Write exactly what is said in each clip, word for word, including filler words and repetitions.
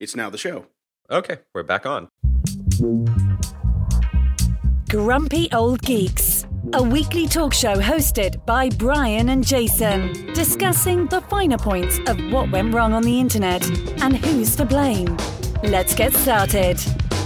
It's now the show. Okay, we're back on. Grumpy Old Geeks, a weekly talk show hosted by Brian and Jason, discussing the finer points of what went wrong on the internet and who's to blame. Let's get started.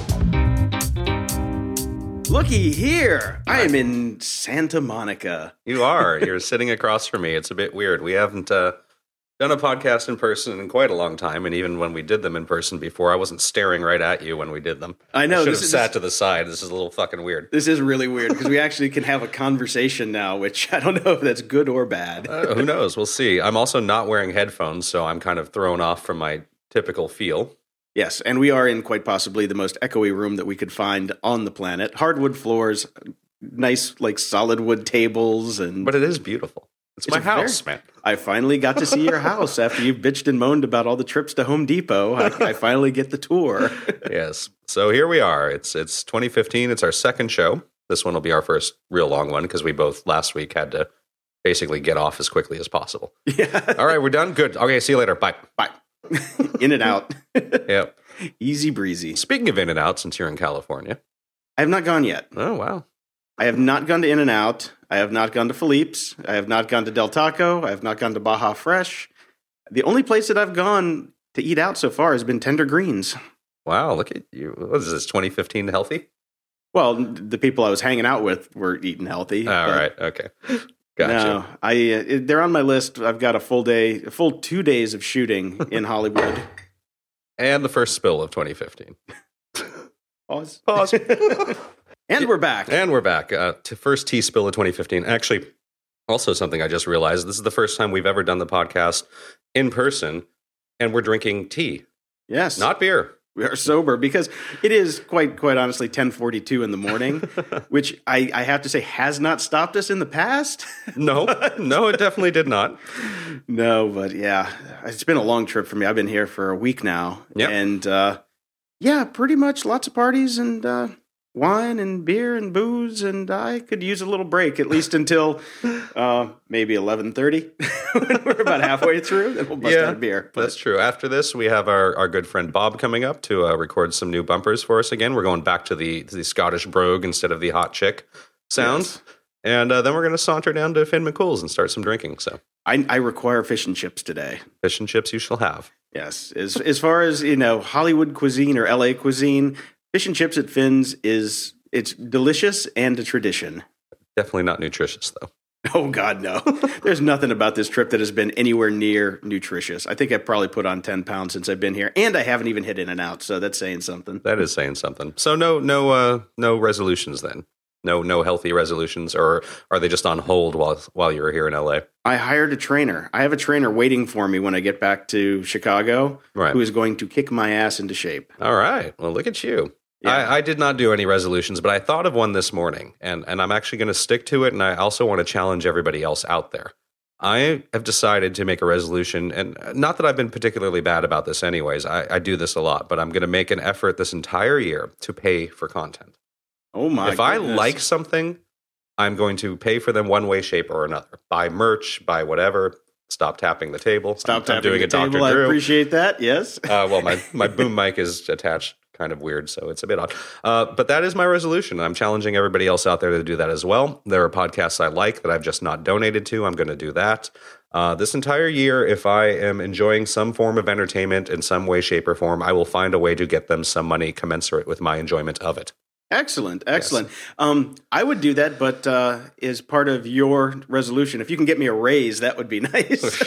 Looky here. I am in Santa Monica. You are. You're sitting across from me. It's a bit weird. We haven't uh, done a podcast in person in quite a long time, and even when we did them in person before, I wasn't staring right at you when we did them. I know. I should this have is, sat to the side. This is a little fucking weird. This is really weird because we actually can have a conversation now, which I don't know if that's good or bad. uh, who knows? We'll see. I'm also not wearing headphones, so I'm kind of thrown off from my typical feel. Yes, and we are in quite possibly the most echoey room that we could find on the planet. Hardwood floors, nice, like, solid wood tables. and But it is beautiful. It's, it's my house, very, man. I finally got to see your house after you've bitched and moaned about all the trips to Home Depot. I, I finally get the tour. Yes. So here we are. It's it's twenty fifteen. It's our second show. This one will be our first real long one because we both last week had to basically get off as quickly as possible. Yeah. All right, we're done. Good. Okay, see you later. Bye. Bye. In and out. Yep. Easy breezy. Speaking of In and Out, since you're in California. I have not gone yet. Oh, wow. I have not gone to In and Out. I have not gone to Philippe's. I have not gone to Del Taco. I have not gone to Baja Fresh. The only place that I've gone to eat out so far has been Tender Greens. Wow, look at you. What is this, twenty fifteen healthy? Well, the people I was hanging out with were eating healthy. All right, okay. Gotcha. No, I, uh, they're on my list. I've got a full day, a full two days of shooting in Hollywood. And the first spill of twenty fifteen. Pause. Pause. And we're back. And we're back. Uh, to first tea spill of twenty fifteen. Actually, also something I just realized, this is the first time we've ever done the podcast in person, and we're drinking tea. Yes. Not beer. We are sober because it is quite, quite honestly, ten forty-two in the morning, which I, I have to say has not stopped us in the past. No, no, it definitely did not. No, but yeah, it's been a long trip for me. I've been here for a week now. Yep. And uh, yeah, pretty much lots of parties and uh, wine and beer and booze. And I could use a little break, at least until uh, maybe eleven thirty. We're about halfway through, then we'll bust yeah, out a beer. But. That's true. After this, we have our, our good friend Bob coming up to uh, record some new bumpers for us again. We're going back to the, to the Scottish brogue instead of the hot chick sounds. Yes. And uh, then we're going to saunter down to Finn McCool's and start some drinking. So I, I require fish and chips today. Fish and chips you shall have. Yes. As, as far as, you know, Hollywood cuisine or L A cuisine, fish and chips at Finn's is it's delicious and a tradition. Definitely not nutritious, though. Oh, God, no. There's nothing about this trip that has been anywhere near nutritious. I think I've probably put on ten pounds since I've been here, and I haven't even hit In and Out, so that's saying something. That is saying something. So no no, uh, no resolutions then? No no healthy resolutions, or are they just on hold while while you were here in L A? I hired a trainer. I have a trainer waiting for me when I get back to Chicago, right, who is going to kick my ass into shape. All right. Well, look at you. Yeah. I, I did not do any resolutions, but I thought of one this morning, and, and I'm actually going to stick to it, and I also want to challenge everybody else out there. I have decided to make a resolution, and not that I've been particularly bad about this anyways. I, I do this a lot, but I'm going to make an effort this entire year to pay for content. Oh, my If goodness. I like something, I'm going to pay for them one way, shape, or another. Buy merch, buy whatever. Stop tapping the table. Stop I'm, tapping I'm doing the a Doctor table. Drew. I appreciate that, yes. uh, well, my, my boom mic is attached kind of weird, so it's a bit odd. Uh, but that is my resolution. I'm challenging everybody else out there to do that as well. There are podcasts I like that I've just not donated to. I'm going to do that. Uh, this entire year, if I am enjoying some form of entertainment in some way, shape, or form, I will find a way to get them some money commensurate with my enjoyment of it. Excellent, excellent. Yes. Um, I would do that, but uh, as part of your resolution, if you can get me a raise, that would be nice.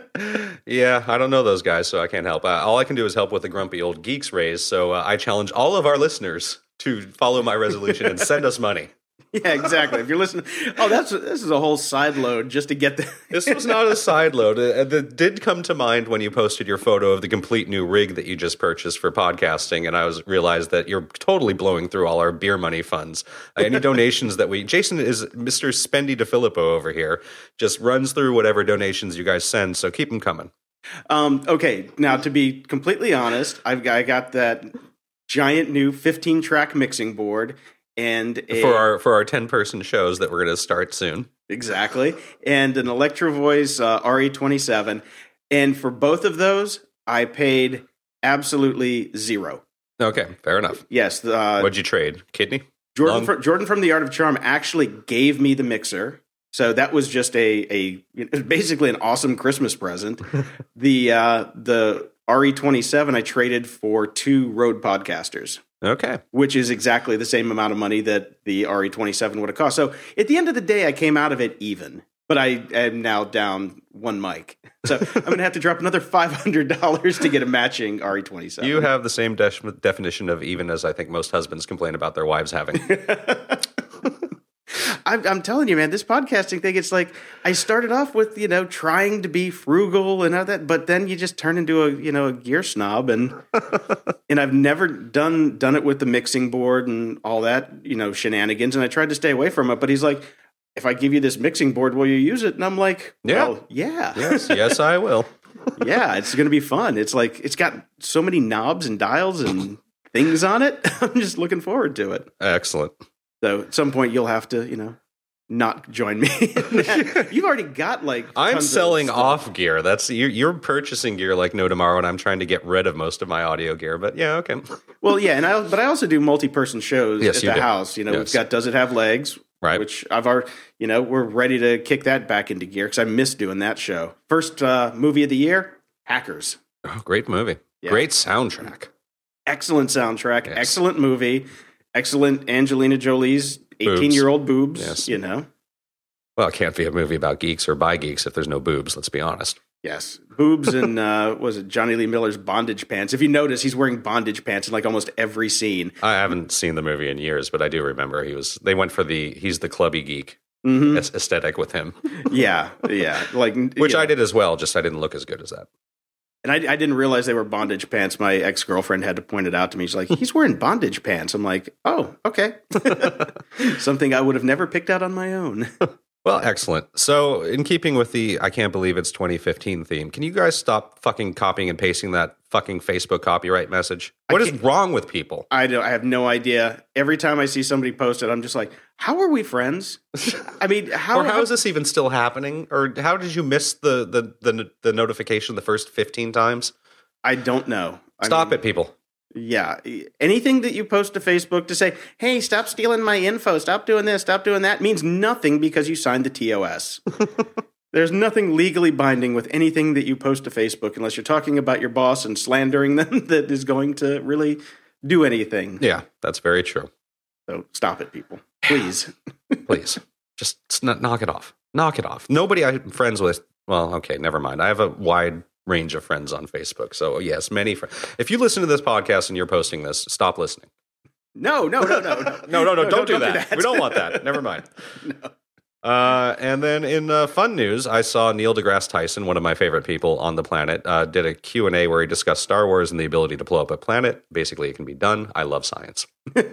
Yeah, I don't know those guys, so I can't help. Uh, all I can do is help with the Grumpy Old Geeks raise, so uh, I challenge all of our listeners to follow my resolution and send us money. Yeah, exactly. If you're listening, oh, that's this is a whole side load just to get the. This was not a side load. It, it did come to mind when you posted your photo of the complete new rig that you just purchased for podcasting, and I was realized that you're totally blowing through all our beer money funds. Uh, any donations that we, Jason is Mister Spendy DeFilippo over here, just runs through whatever donations you guys send. So keep them coming. Um, okay, now to be completely honest, I've got, I got that giant new fifteen track mixing board. And a, for our for our ten person shows that we're going to start soon, exactly, and an Electro Voice uh, R E twenty-seven, and for both of those, I paid Absolutely zero. Okay, fair enough. Yes. Uh, What'd you trade? Kidney? Jordan, from, Jordan from The Art of Charm actually gave me the mixer. So that was just a, a you know, basically an awesome Christmas present. the uh, the R E twenty-seven I traded for two Rode Podcasters. Okay. Which is exactly the same amount of money that the R E twenty-seven would have cost. So at the end of the day, I came out of it even. But I am now down one mic. So I'm going to have to drop another five hundred dollars to get a matching R E twenty-seven. You have the same de- definition of even as I think most husbands complain about their wives having. I'm, I'm telling you, man, this podcasting thing, it's like I started off with, you know, trying to be frugal and all that, but then you just turn into a, you know, a gear snob. And and I've never done done it with the mixing board and all that, you know, shenanigans. And I tried to stay away from it. But he's like, if I give you this mixing board, will you use it? And I'm like, yeah. Well, yeah. Yes, yes, I will. Yeah, it's going to be fun. It's like, it's got so many knobs and dials and things on it. I'm just looking forward to it. Excellent. So at some point you'll have to, you know, not join me. You've already got like. I'm tons selling of off gear. That's you're, you're purchasing gear like no tomorrow, and I'm trying to get rid of most of my audio gear. But yeah, okay. Well, yeah, and I but I also do multi-person shows yes, at you the do. house. You know, yes. we've got Does It Have Legs? Right. Which I've already, you know, we're ready to kick that back into gear because I miss doing that show. First uh, movie of the year, Hackers. Oh, great movie. Yeah. Great soundtrack. Excellent soundtrack. Yes. Excellent movie. Excellent Angelina Jolie's eighteen-year-old boobs. Yes. You know. Well, it can't be a movie about geeks or by geeks if there's no boobs, let's be honest. Yes. Boobs and, uh, was it Johnny Lee Miller's bondage pants? If you notice, he's wearing bondage pants in like almost every scene. I haven't seen the movie in years, but I do remember he was, they went for the, he's the clubby geek Mm-hmm. aesthetic with him. Yeah, yeah. Like, Which yeah. I did as well, just I didn't look as good as that. And I, I didn't realize they were bondage pants. My ex-girlfriend had to point it out to me. She's like, he's wearing bondage pants. I'm like, oh, okay. Something I would have never picked out on my own. Well, excellent. So, in keeping with the I can't believe it's twenty fifteen theme, can you guys stop fucking copying and pasting that fucking Facebook copyright message? What is wrong with people? I don't. I have no idea. Every time I see somebody post it, I'm just like, how are we friends? I mean, how or how is this even still happening? Or how did you miss the the the, the notification the first fifteen times? I don't know. I Stop mean, it, people. Yeah. Anything that you post to Facebook to say, hey, stop stealing my info, stop doing this, stop doing that, means nothing because you signed the T O S. There's nothing legally binding with anything that you post to Facebook unless you're talking about your boss and slandering them that is going to really do anything. Yeah, that's very true. So stop it, people. Please. Please. Just s- knock it off. Knock it off. Nobody I'm friends with. Well, okay, never mind. I have a wide range of friends on Facebook. So, yes, many friends. If you listen to this podcast and you're posting this, stop listening. No, no, no, no. no, no, no, don't, do, that. We don't want that. Never mind. No. Uh, and then in uh, fun news, I saw Neil deGrasse Tyson, one of my favorite people on the planet, uh, did a Q and A where he discussed Star Wars and the ability to blow up a planet. Basically, it can be done. I love science.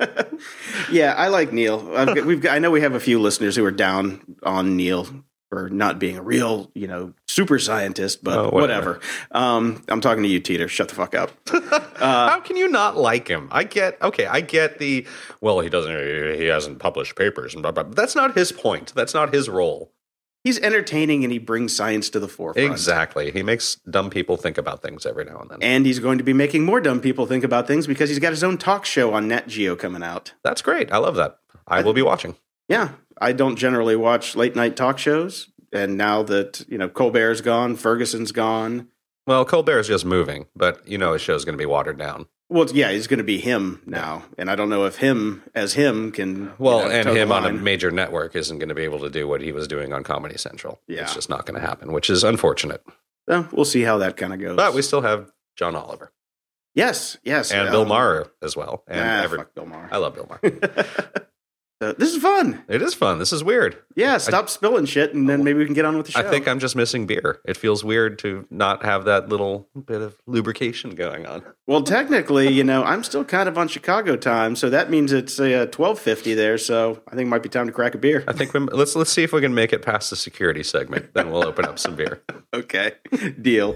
Yeah, I like Neil. I've got, we've got, I know we have a few listeners who are down on Neil for not being a real, you know, super scientist, but Oh, whatever. whatever. Um, I'm talking to you, Teeter. Shut the fuck up. How can you not like him? I get, okay, I get the, well, he doesn't, he hasn't published papers and blah, blah, blah. That's not his point. That's not his role. He's entertaining and he brings science to the forefront. Exactly. He makes dumb people think about things every now and then. And he's going to be making more dumb people think about things because he's got his own talk show on Nat Geo coming out. That's great. I love that. I will be watching. Yeah, I don't generally watch late night talk shows. And now that, you know, Colbert's gone, Ferguson's gone. Well, Colbert's just moving, but you know his show's going to be watered down. Well, yeah, he's going to be him now. And I don't know if him as him can. Well, you know, and toe the him on a line. major network isn't going to be able to do what he was doing on Comedy Central. Yeah. It's just not going to happen, which is unfortunate. So we'll see how that kind of goes. But we still have John Oliver. Yes, yes. And um, Bill Maher as well. And ah, every, fuck Bill Maher. I love Bill Maher. Uh, this is fun. It is fun. This is weird. Yeah, stop spilling shit, and then maybe we can get on with the show. I think I'm just missing beer. It feels weird to not have that little bit of lubrication going on. Well, technically, you know, I'm still kind of on Chicago time, so that means it's uh, twelve fifty there. So I think it might be time to crack a beer. I think we, let's let's see if we can make it past the security segment. Then we'll open up some beer. Okay, deal.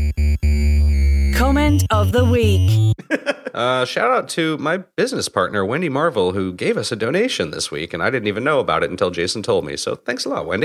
Comment of the week. Uh, shout out to my business partner, Wendy Marvel, who gave us a donation this week, and I didn't even know about it until Jason told me. So thanks a lot, Wendy.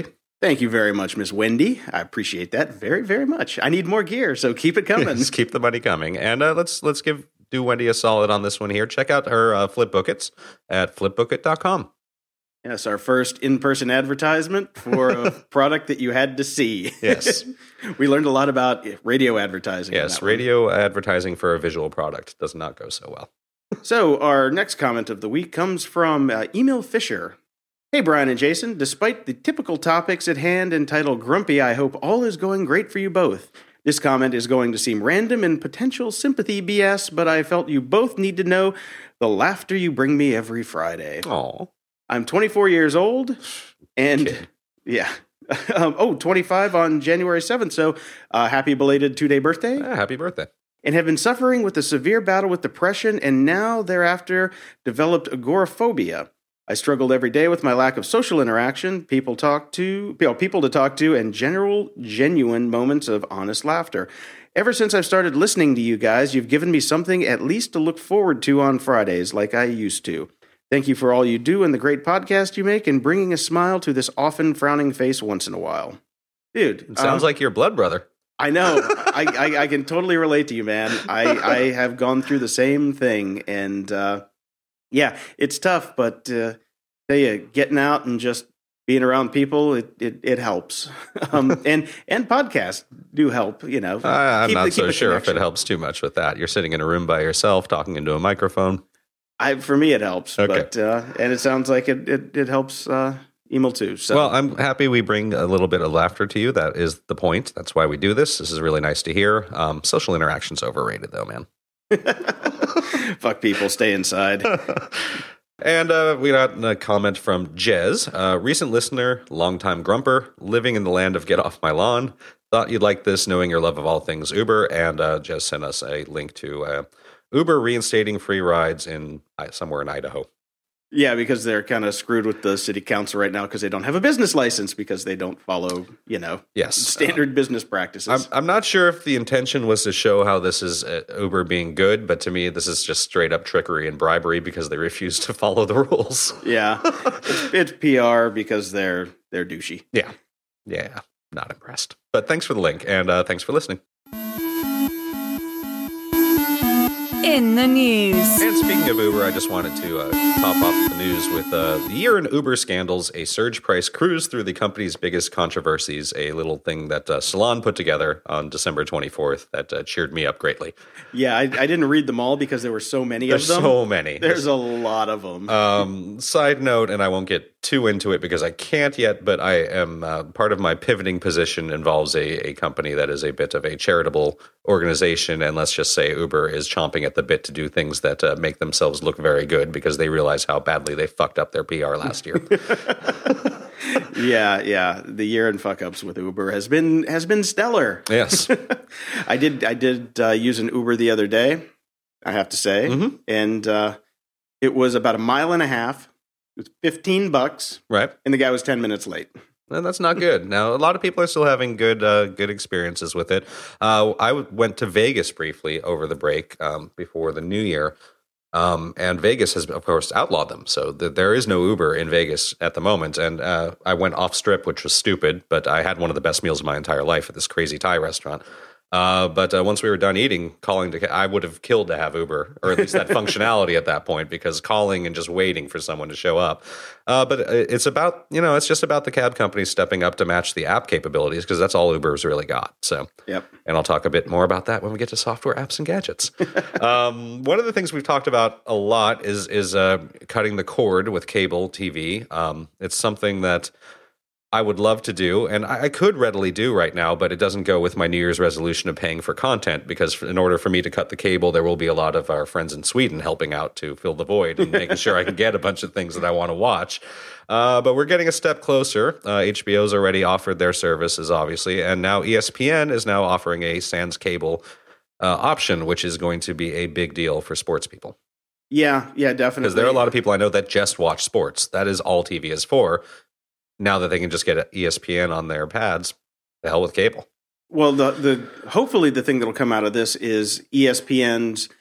Thank you very much, Miss Wendy. I appreciate that very, very much. I need more gear, so keep it coming. Just keep the money coming. And uh, let's let's give do Wendy a solid on this one here. Check out her uh, Flipbookits at flipbookit dot com. Yes, our first in-person advertisement for a product that you had to see. Yes. We learned a lot about radio advertising. Yes, radio one. advertising for a visual product does not go so well. So our next comment of the week comes from uh, Emil Fisher. Hey, Brian and Jason, despite the typical topics at hand entitled Grumpy, I hope all is going great for you both. This comment is going to seem random and potential sympathy B S, but I felt you both need to know the laughter you bring me every Friday. Aw. I'm twenty-four years old, and Kid. yeah. um, oh, twenty-five on January seventh, so uh, happy belated two-day birthday. Ah, happy birthday. And have been suffering with a severe battle with depression, and now thereafter developed agoraphobia. I struggled every day with my lack of social interaction, people talk to, you know, people to talk to, and general, genuine moments of honest laughter. Ever since I've started listening to you guys, you've given me something at least to look forward to on Fridays, like I used to. Thank you for all you do and the great podcast you make, and bringing a smile to this often frowning face once in a while. Dude, It sounds um, like your blood brother. I know. I, I I can totally relate to you, man. I, I have gone through the same thing, and uh, yeah, it's tough, but uh, tell you, getting out and just being around people, it it, it helps. Um, and and podcasts do help. You know, Uh, I'm keep not the- so keep the sure if it connection. helps too much with that. You're sitting in a room by yourself, talking into a microphone. I for me, it helps. Okay. But uh, and it sounds like it it, it helps uh, Emil too. So Well, I'm happy we bring a little bit of laughter to you. That is the point. That's why we do this. This is really nice to hear. Um, social interaction's overrated, though, man. fuck people, stay inside. And uh, we got a comment from Jez, a recent listener, longtime grumper, living in the land of get off my lawn. Thought you'd like this, knowing your love of all things Uber. And uh, Jez sent us a link to uh, Uber reinstating free rides in uh, somewhere in Idaho. Yeah, because they're kind of screwed with the city council right now because they don't have a business license because they don't follow, you know, Yes. standard business practices. I'm, I'm not sure if the intention was to show how this is uh, Uber being good, but to me, this is just straight up trickery and bribery because they refuse to follow the rules. yeah, it's, it's P R because they're they're douchey. Yeah. Yeah. Not impressed. But thanks for the link, and uh, thanks for listening. In the news. And speaking of Uber, I just wanted to uh, top off the news with uh, the year in Uber scandals, a surge price cruise through the company's biggest controversies, a little thing that uh, Salon put together on December twenty-fourth that uh, cheered me up greatly. Yeah, I, I didn't read them all because there were so many There's of them. so many. There's a lot of them. Um, side note, and I won't get too into it because I can't yet, but I am uh, part of my pivoting position involves a, a company that is a bit of a charitable organization. And let's just say Uber is chomping at the bit to do things that uh, make themselves look very good because they realize how badly they fucked up their P R last year. yeah, yeah. The year in fuck ups with Uber has been has been stellar. Yes. I did I did uh, use an Uber the other day, I have to say, Mhm. and uh, it was about a mile and a half. It was fifteen bucks, Right. and the guy was ten minutes late. And that's not good. Now, a lot of people are still having good uh, good experiences with it. Uh, I w- went to Vegas briefly over the break um, before the new year, um, and Vegas has, of course, outlawed them. So th- there is no Uber in Vegas at the moment. And uh, I went off strip, which was stupid, but I had one of the best meals of my entire life at this crazy Thai restaurant. Uh, but uh, once we were done eating, calling to, I would have killed to have Uber, or at least that functionality at that point, because calling and just waiting for someone to show up. Uh, but it's about, you know, it's just about the cab companies stepping up to match the app capabilities, because that's all Uber's really got. So, Yep. and I'll talk a bit more about that when we get to software, apps, and gadgets. um, one of the things we've talked about a lot is is uh, cutting the cord with cable T V. Um, it's something that I would love to do, and I could readily do right now, but it doesn't go with my New Year's resolution of paying for content, because in order for me to cut the cable, there will be a lot of our friends in Sweden helping out to fill the void and making sure I can get a bunch of things that I want to watch. Uh, but we're getting a step closer. Uh, H B O's already offered their services, obviously, and now E S P N is now offering a sans cable uh, option, which is going to be a big deal for sports people. Yeah, yeah, definitely. Because there are a lot of people I know that just watch sports. That is all T V is for. Now that they can just get E S P N on their pads, the hell with cable. Well, the the hopefully the thing that'll come out of this is E S P N's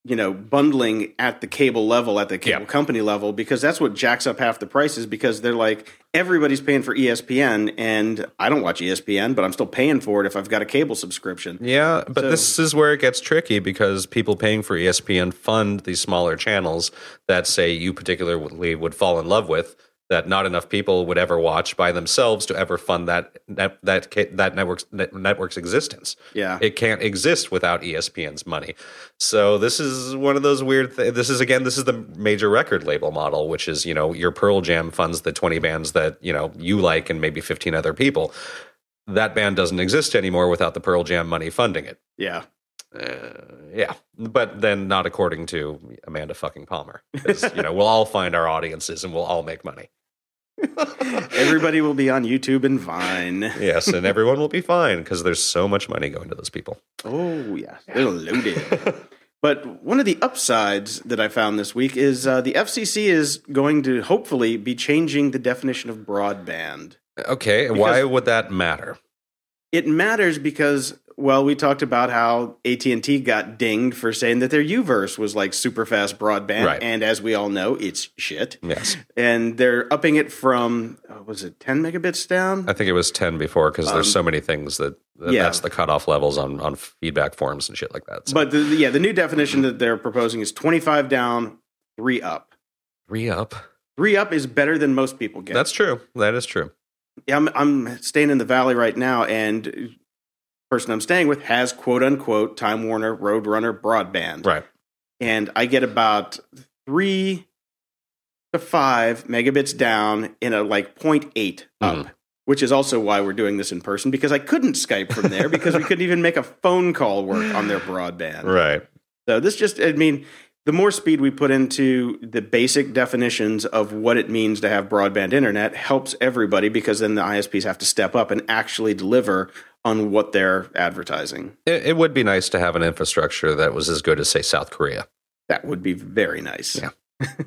you know, bundling at the cable level, at the cable Yeah. company level, because that's what jacks up half the prices, because they're like, everybody's paying for E S P N, and I don't watch E S P N, but I'm still paying for it if I've got a cable subscription. Yeah, but So- this is where it gets tricky because people paying for E S P N fund these smaller channels that, say, you particularly would fall in love with, that not enough people would ever watch by themselves to ever fund that that that ca- that network's net, network's existence. Yeah. It can't exist without E S P N's money. So this is one of those weird th- this is again this is the major record label model, which is, you know, your Pearl Jam funds the twenty bands that, you know, you like and maybe fifteen other people. That band doesn't exist anymore without the Pearl Jam money funding it. Yeah. Uh, yeah, but then not according to Amanda fucking Palmer. 'Cause, you know, we'll all find our audiences and we'll all make money. Everybody will be on YouTube and Vine. Yes, and everyone will be fine because there's so much money going to those people. Oh, yeah. They're loaded. But one of the upsides that I found this week is uh, the F C C is going to hopefully be changing the definition of broadband. Okay, why would that matter? It matters because, well, we talked about how A T and T got dinged for saying that their U-verse was like super fast broadband. Right. And as we all know, it's shit. Yes, And they're upping it from, uh, was it ten megabits down? I think it was ten before because there's Um, so many things that, that yeah. that's the cutoff levels on, on feedback forms and shit like that. So. But the, the- yeah, the new definition that they're proposing is twenty-five down, three up. Re-up. Three up is better than most people get. That's true. That is true. Yeah, I'm, I'm staying in the Valley right now, and the person I'm staying with has quote unquote Time Warner Roadrunner broadband. Right. And I get about three to five megabits down in a like point eight up, Mhm. which is also why we're doing this in person, because I couldn't Skype from there because we couldn't even make a phone call work on their broadband. Right. So this just, I mean, the more speed we put into the basic definitions of what it means to have broadband internet helps everybody, because then the I S Ps have to step up and actually deliver on what they're advertising. It, it would be nice to have an infrastructure that was as good as, say, South Korea. That would be very nice. Yeah.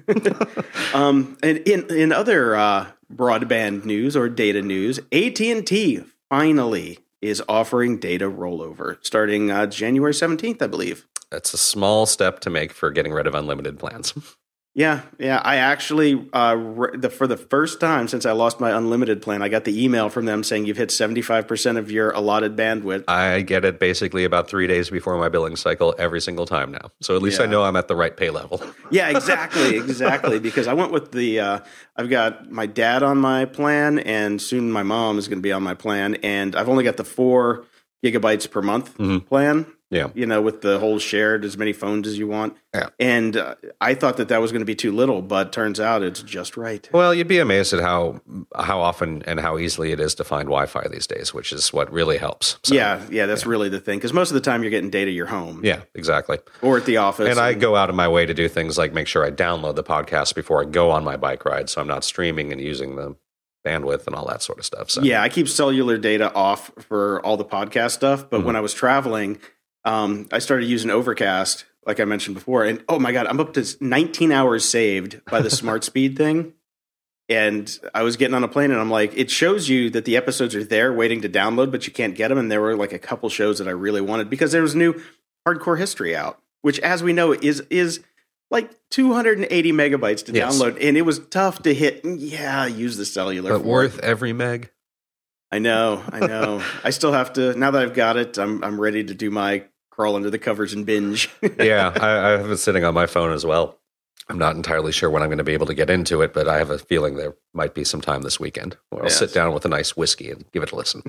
um, and in in other uh, broadband news or data news, A T and T finally is offering data rollover starting uh, January seventeenth, I believe. It's a small step to make for getting rid of unlimited plans. Yeah, yeah. I actually, uh, re- the, for the first time since I lost my unlimited plan, I got the email from them saying you've hit seventy-five percent of your allotted bandwidth. I get it basically about three days before my billing cycle every single time now. So at least I Yeah. know I'm at the right pay level. Yeah, exactly, exactly. Because I went with the, uh, I've got my dad on my plan, and soon my mom is going to be on my plan, and I've only got the four gigabytes per month Mhm. plan. Yeah. You know, with the whole shared as many phones as you want. Yeah. And uh, I thought that that was going to be too little, but turns out it's just right. Well, you'd be amazed at how how often and how easily it is to find Wi-Fi these days, which is what really helps. So, yeah, yeah, that's really the thing. Because most of the time you're getting data at your home. Yeah, exactly. Or at the office. And I go out of my way to do things like make sure I download the podcast before I go on my bike ride, so I'm not streaming and using the bandwidth and all that sort of stuff. So Yeah, I keep cellular data off for all the podcast stuff. But Mm-hmm. when I was traveling, um, I started using Overcast, like I mentioned before. And oh my God, I'm up to nineteen hours saved by the smart speed thing. And I was getting on a plane and I'm like, it shows you that the episodes are there waiting to download, but you can't get them. And there were like a couple shows that I really wanted because there was new Hardcore History out, which, as we know, is is like two hundred eighty megabytes to Yes. download. And it was tough to hit. Yeah, use the cellular. but for worth it. every meg. I know, I know. I still have to, now that I've got it, I'm I'm ready to do my crawl under the covers and binge. Yeah, I, I have it sitting on my phone as well. I'm not entirely sure when I'm going to be able to get into it, but I have a feeling there might be some time this weekend where I'll Yes. sit down with a nice whiskey and give it a listen.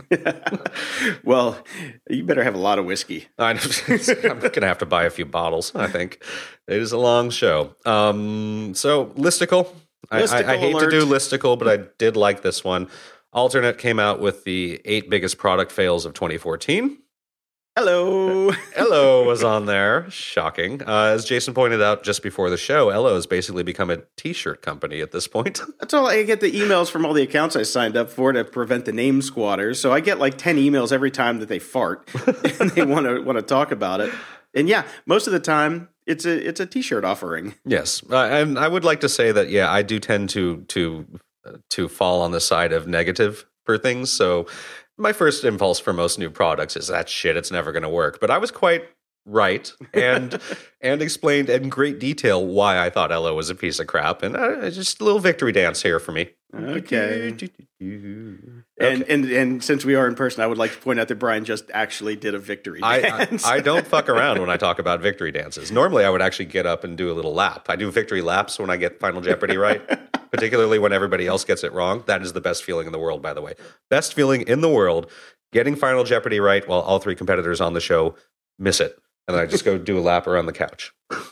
Well, you better have a lot of whiskey. I know, I'm going to have to buy a few bottles, I think. It is a long show. Um, so, listicle. I, I, I Listicle hate alert. to do listicle, but I did like this one. Alternate came out with the eight biggest product fails of twenty fourteen. Hello. Ello was on there. Shocking. Uh, as Jason pointed out just before the show, Ello has basically become a t-shirt company at this point. That's all. I get the emails from all the accounts I signed up for to prevent the name squatters. So I get like ten emails every time that they fart and they want to want to talk about it. And yeah, most of the time it's a it's a t-shirt offering. Yes, uh, and I would like to say that yeah, I do tend to to uh, to fall on the side of negative for things. So my first impulse for most new products is that shit, it's never going to work. But I was quite right and and explained in great detail why I thought Ella was a piece of crap. And uh, just a little victory dance here for me. Okay. okay. And, and and since we are in person, I would like to point out that Brian just actually did a victory dance. I, I, I don't fuck around when I talk about victory dances. Normally, I would actually get up and do a little lap. I do victory laps when I get Final Jeopardy right, particularly when everybody else gets it wrong. That is the best feeling in the world, by the way. Best feeling in the world, getting Final Jeopardy right while all three competitors on the show miss it. And I just go do a lap around the couch.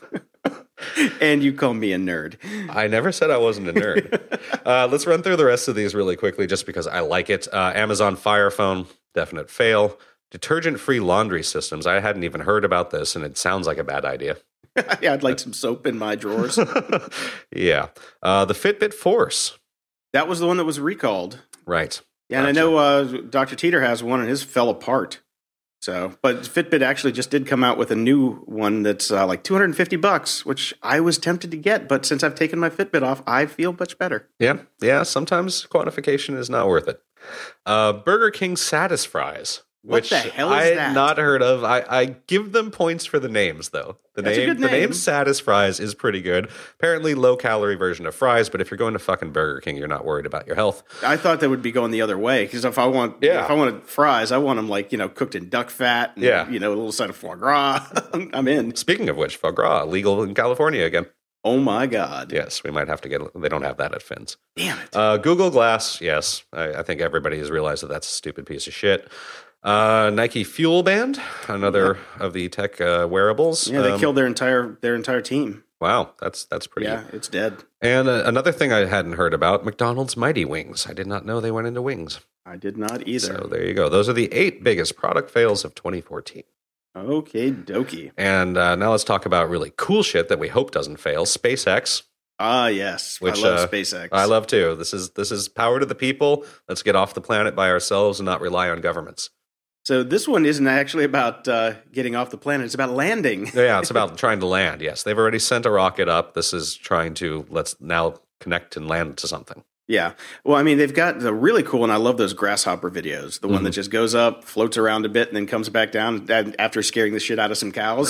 And you call me a nerd. I never said I wasn't a nerd. uh, let's run through the rest of these really quickly just because I like it. Uh, Amazon Fire Phone, definite fail. Detergent-free laundry systems. I hadn't even heard about this, and it sounds like a bad idea. Yeah, I'd like some soap in my drawers. Yeah. Uh, the Fitbit Force. That was the one that was recalled. Right. Yeah, and Gotcha. I know uh, Doctor Teeter has one, and his fell apart. So, but Fitbit actually just did come out with a new one that's uh, like two hundred fifty bucks, which I was tempted to get, but since I've taken my Fitbit off, I feel much better. Yeah, yeah. Sometimes quantification is not worth it. Uh, Burger King Satis Fries. What Which the hell is I had that? not heard of. I, I give them points for the names, though. The That's a name, good the name name. Satis Fries is pretty good. Apparently, low calorie version of fries. But if you're going to fucking Burger King, you're not worried about your health. I thought that would be going the other way because if I want, Yeah. if I wanted fries, I want them like you know cooked in duck fat, and, Yeah. you know, a little side of foie gras. I'm in. Speaking of which, foie gras legal in California again. Oh my god! Yes, we might have to get. They don't have that at Finn's. Damn it! Uh, Google Glass. Yes, I, I think everybody has realized that that's a stupid piece of shit. Uh, Nike Fuel Band, another of the tech uh, wearables. Yeah, they Um, killed their entire their entire team. Wow, that's that's pretty. Yeah, it's dead. And uh, another thing I hadn't heard about, McDonald's Mighty Wings. I did not know they went into wings. I did not either. So there you go. Those are the eight biggest product fails of twenty fourteen. Okay, dokie. And uh, now let's talk about really cool shit that we hope doesn't fail. SpaceX. Ah, yes. Which, I love uh, SpaceX. I love too. This is this is power to the people. Let's get off the planet by ourselves and not rely on governments. So this one isn't actually about uh, getting off the planet. It's about landing. Yeah, it's about trying to land. Yes, they've already sent a rocket up. This is trying to let's now connect and land to something. Yeah. Well, I mean, they've got the really cool, and I love those grasshopper videos. The one Mhm. that just goes up, floats around a bit, and then comes back down and- after scaring the shit out of some cows.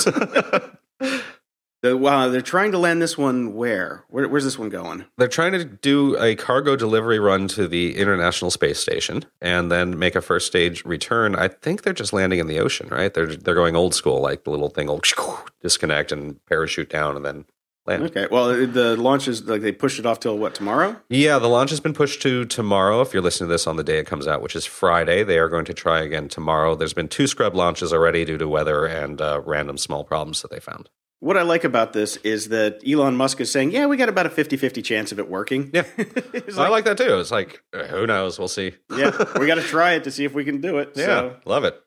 the, wow, they're trying to land this one where? where? Where's this one going? They're trying to do a cargo delivery run to the International Space Station and then make a first stage return. I think they're just landing in the ocean, right? They're they're going old school, like the little thing will disconnect and parachute down and then land. Okay. Well, the launch is like they pushed it off till what, tomorrow? Yeah, the launch has been pushed to tomorrow. If you're listening to this on the day it comes out, which is Friday, they are going to try again tomorrow. There's been two scrub launches already due to weather and uh, random small problems that they found. What I like about this is that Elon Musk is saying, yeah, we got about a fifty-fifty chance of it working. Yeah. It's I like that too. It's like, uh, who knows? We'll see. yeah, we got to try it to see if we can do it. Yeah, So. love it.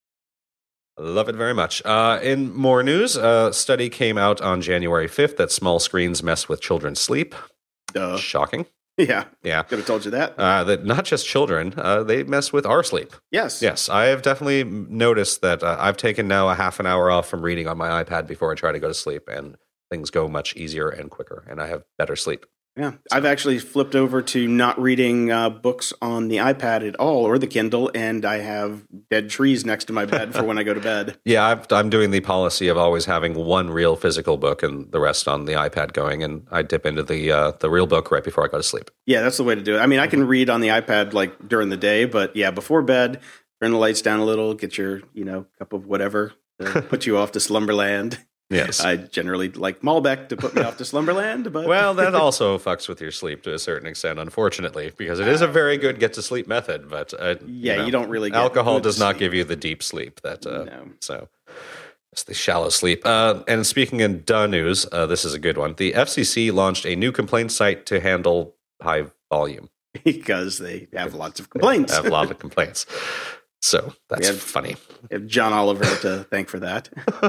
Love it very much. Uh, in more news, a study came out on January fifth that small screens mess with children's sleep. Duh. Shocking. Yeah, Yeah. could have told you that. Uh, that not just children, uh, they mess with our sleep. yes. Yes, I have definitely noticed that uh, I've taken now a half an hour off from reading on my iPad before I try to go to sleep, and things go much easier and quicker, and I have better sleep. Yeah, I've actually flipped over to not reading uh, books on the iPad at all or the Kindle, and I have dead trees next to my bed for when I go to bed. Yeah, I've, I'm doing the policy of always having one real physical book and the rest on the iPad going, and I dip into the uh, the real book right before I go to sleep. Yeah, that's the way to do it. I mean, I can read on the iPad like during the day, but yeah, before bed, turn the lights down a little, get your you know cup of whatever, to put you off to slumberland. Yes. I generally like Malbec to put me off to slumberland, but Well, that also fucks with your sleep to a certain extent, unfortunately, because it is a very good get to sleep method. But uh, yeah, you, know, you don't really get alcohol good does not sleep. give you the deep sleep that. Uh, No. So it's the shallow sleep. Uh, and speaking in duh news, uh, this is a good one. The F C C launched a new complaint site to handle high volume. because they have lots of complaints. They have a lot of complaints. So that's have- funny. We have John Oliver to thank for that.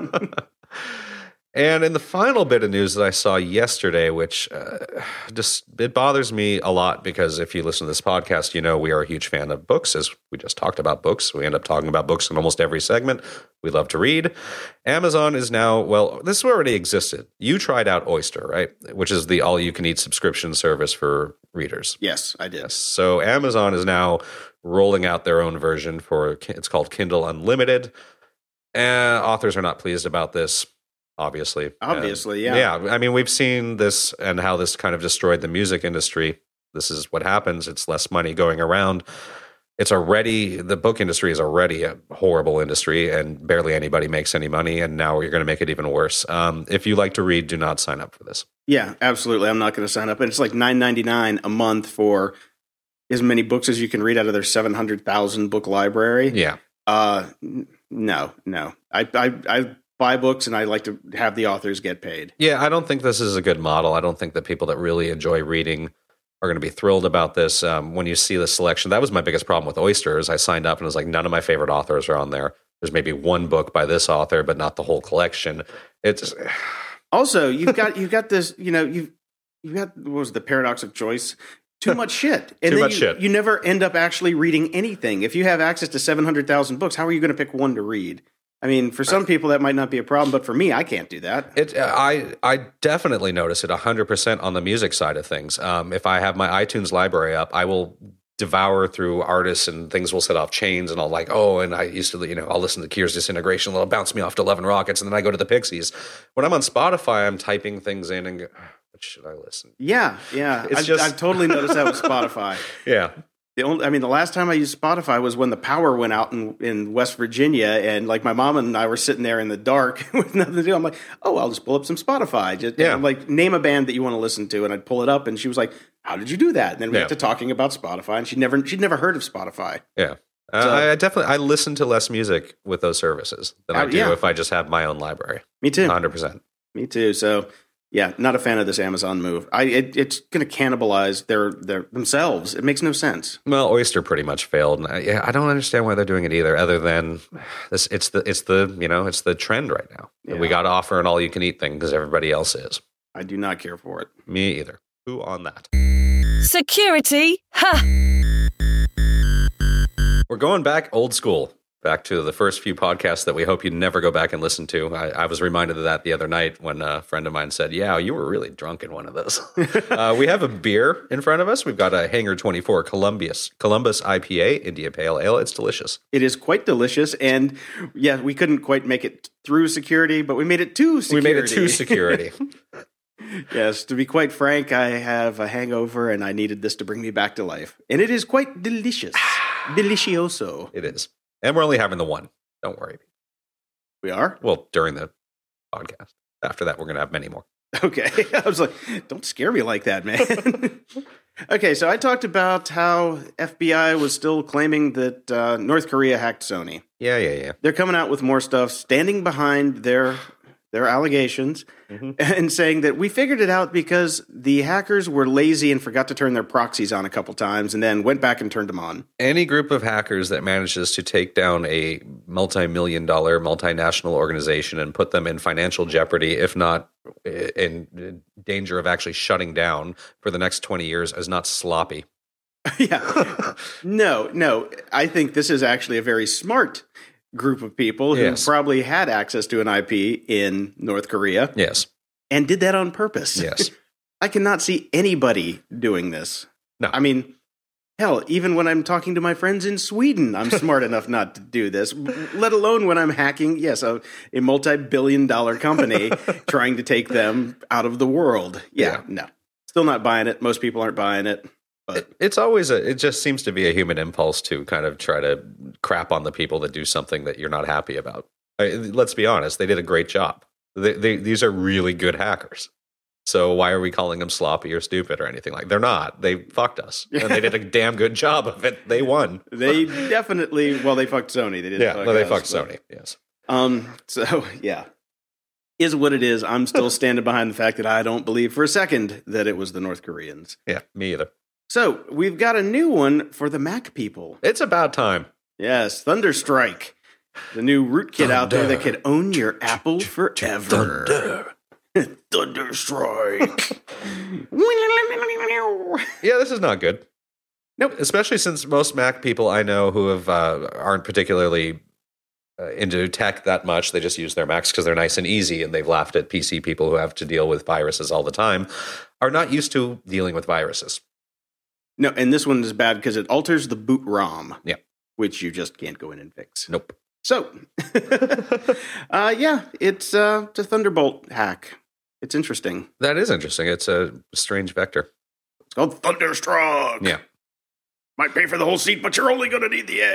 And in the final bit of news that I saw yesterday, which uh, just it bothers me a lot because if you listen to this podcast, you know we are a huge fan of books. As we just talked about books, we end up talking about books in almost every segment. We love to read. Amazon is now, well, this already existed. You tried out Oyster, right? Which is the all-you-can-eat subscription service for readers. Yes, I did. Yes. So Amazon is now rolling out their own version for, it's called Kindle Unlimited. And authors are not pleased about this, obviously. Obviously, And, yeah. Yeah, I mean, we've seen this and how this kind of destroyed the music industry. This is what happens. It's less money going around. It's already, the book industry is already a horrible industry and barely anybody makes any money. And now you're going to make it even worse. Um, if you like to read, do not sign up for this. Yeah, absolutely. I'm not going to sign up. And it's like nine ninety-nine a month for as many books as you can read out of their seven hundred thousand book library. Yeah. Uh, no, no. I, I, I buy books and I like to have the authors get paid. Yeah, I don't think this is a good model. I don't think that people that really enjoy reading are going to be thrilled about this. Um, when you see the selection, that was my biggest problem with Oysters. I signed up and it was like, none of my favorite authors are on there. There's maybe one book by this author, but not the whole collection. It's also, you've got, you've got this, you know, you've, you've got, what was the paradox of choice? Too much shit. And Too then much you, shit. You never end up actually reading anything. If you have access to seven hundred thousand books, how are you going to pick one to read? I mean, for some people that might not be a problem, but for me, I can't do that. It, I I definitely notice it one hundred percent on the music side of things. Um, if I have my iTunes library up, I will devour through artists and things will set off chains and I'll like, oh, and I used to, you know, I'll listen to Cures Disintegration, it'll bounce me off to Love and Rockets, and then I go to the Pixies. When I'm on Spotify, I'm typing things in and go, what should I listen to? Yeah, yeah. It's I've, just- I've totally noticed that with Spotify. Yeah. The only, I mean, the last time I used Spotify was when the power went out in, in West Virginia, and like my mom and I were sitting there in the dark with nothing to do. I'm like, oh, I'll just pull up some Spotify. Just Yeah. I'm like, name a band that you want to listen to, and I'd pull it up, and she was like, how did you do that? And then we Yeah. got to talking about Spotify, and she never she'd never heard of Spotify. Yeah. Uh, So- I, I definitely, I listen to less music with those services than I Uh, do yeah. if I just have my own library. Me too. one hundred percent. Me too. So yeah, not a fan of this Amazon move. I it, it's going to cannibalize their their themselves. It makes no sense. Well, Oyster pretty much failed. And I, yeah, I don't understand why they're doing it either. Other than this, it's the it's the you know it's the trend right now. And we Yeah. got to offer an all you can eat thing because everybody else is. I do not care for it. Me either. Who on that? Security? Ha! We're going back old school, back to the first few podcasts that we hope you never go back and listen to. I, I was reminded of that the other night when a friend of mine said, yeah, you were really drunk in one of those. uh, we have a beer in front of us. We've got a Hangar twenty-four Columbus, Columbus I P A, India Pale Ale. It's delicious. It is quite delicious, and yeah, we couldn't quite make it through security, but we made it to security. We made it to security. Yes, to be quite frank, I have a hangover, and I needed this to bring me back to life, and it is quite delicious, delicioso. It is. And we're only having the one. Don't worry. We are Well, during the podcast. After that, we're going to have many more. okay. I was like, don't scare me like that, man. Okay, so I talked about how F B I was still claiming that uh, North Korea hacked Sony. Yeah, yeah, yeah. They're coming out with more stuff, standing behind their their allegations, Mm-hmm. and saying that we figured it out because the hackers were lazy and forgot to turn their proxies on a couple times, and then went back and turned them on. Any group of hackers that manages to take down a multi-million dollar multinational organization and put them in financial jeopardy, if not in danger of actually shutting down for the next twenty years, is not sloppy. Yeah, no, no. I think this is actually a very smart group of people who Yes. probably had access to an I P in North Korea Yes. and did that on purpose. Yes. I cannot see anybody doing this. No. I mean, hell, even when I'm talking to my friends in Sweden, I'm smart enough not to do this, let alone when I'm hacking, yes, a, a multi-billion dollar company trying to take them out of the world. Yeah, Yeah. no. Still not buying it. Most people aren't buying it. But It's always a, it just seems to be a human impulse to kind of try to crap on the people that do something that you're not happy about. I, let's be honest, they did a great job. They, they, these are really good hackers. So why are we calling them sloppy or stupid or anything like? They're not. They fucked us, and they did a damn good job of it. They won. they definitely, well, they fucked Sony. They didn't Yeah, fuck no, they us, fucked but- Sony. Yes. Um, so yeah, is what it is. I'm still standing behind the fact that I don't believe for a second that it was the North Koreans. Yeah, me either. So we've got a new one for the Mac people. It's about time. Yes, Thunderstrike, the new rootkit out there that could own your Apple forever. Thunderstrike. Yeah, this is not good. Nope. Especially since most Mac people I know who have uh, aren't particularly uh, into tech that much. They just use their Macs because they're nice and easy, and they've laughed at P C people who have to deal with viruses all the time. Are not used to dealing with viruses. No, and this one is bad because it alters the boot ROM. Yeah. Which you just can't go in and fix. Nope. So, uh, yeah, it's, uh, it's a Thunderbolt hack. It's interesting. That is interesting. It's a strange vector. It's called Thunderstruck. Yeah. Might pay for the whole seat, but you're only going to need the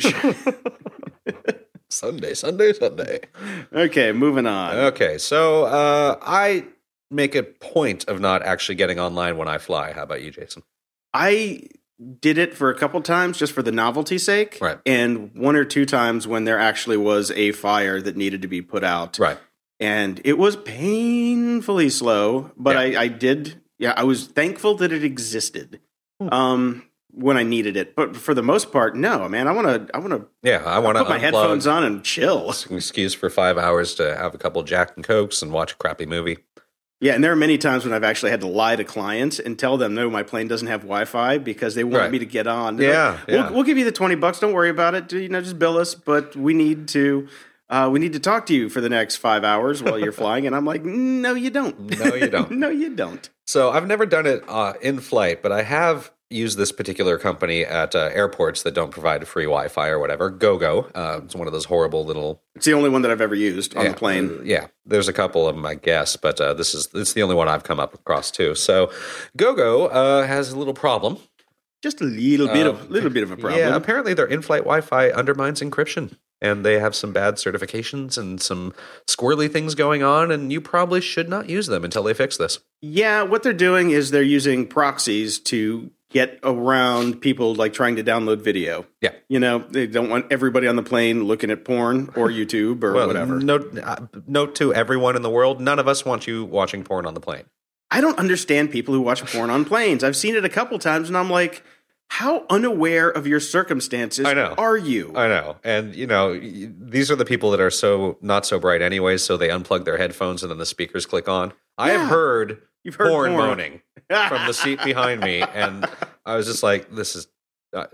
edge. Sunday, Sunday, Sunday. Okay, moving on. Okay, so uh, I make a point of not actually getting online when I fly. How about you, Jason? I did it for a couple times just for the novelty's sake. Right. And one or two times when there actually was a fire that needed to be put out. Right. And it was painfully slow, but Yeah. I, I did, yeah, I was thankful that it existed um, when I needed it. But for the most part, no, man, I want to, I want to Yeah, I want to put my headphones on and chill. An excuse for five hours to have a couple Jack and Cokes and watch a crappy movie. Yeah, and there are many times when I've actually had to lie to clients and tell them, no, my plane doesn't have Wi-Fi because they want Right. me to get on. Yeah, we'll, yeah. we'll give you the twenty bucks. Don't worry about it. You know, just bill us. But we need to, uh, we need to talk to you for the next five hours while you're flying. And I'm like, no, you don't. No, you don't. No, you don't. So I've never done it uh, in flight, but I have used this particular company at uh, airports that don't provide free Wi-Fi or whatever. GoGo. Uh, it's one of those horrible little. It's the only one that I've ever used on yeah, the plane. uh, yeah, there's a couple of them, I guess, but uh, this is it's the only one I've come up across too. So GoGo uh, has a little problem. Just a little bit Uh, of, little bit of a problem. Yeah, apparently their in-flight Wi-Fi undermines encryption, and they have some bad certifications and some squirrely things going on, and you probably should not use them until they fix this. Yeah, what they're doing is they're using proxies to get around people like trying to download video. Yeah. You know, they don't want everybody on the plane looking at porn or YouTube or Well, whatever. Note, uh, note to everyone in the world, none of us want you watching porn on the plane. I don't understand people who watch porn on planes. I've seen it a couple times and I'm like, how unaware of your circumstances I know. are you? I know. And, you know, y- these are the people that are so not so bright anyways, so they unplug their headphones and then the speakers click on. I Yeah. have heard, You've heard porn, porn. moaning from the seat behind me, and I was just like, this is... Uh,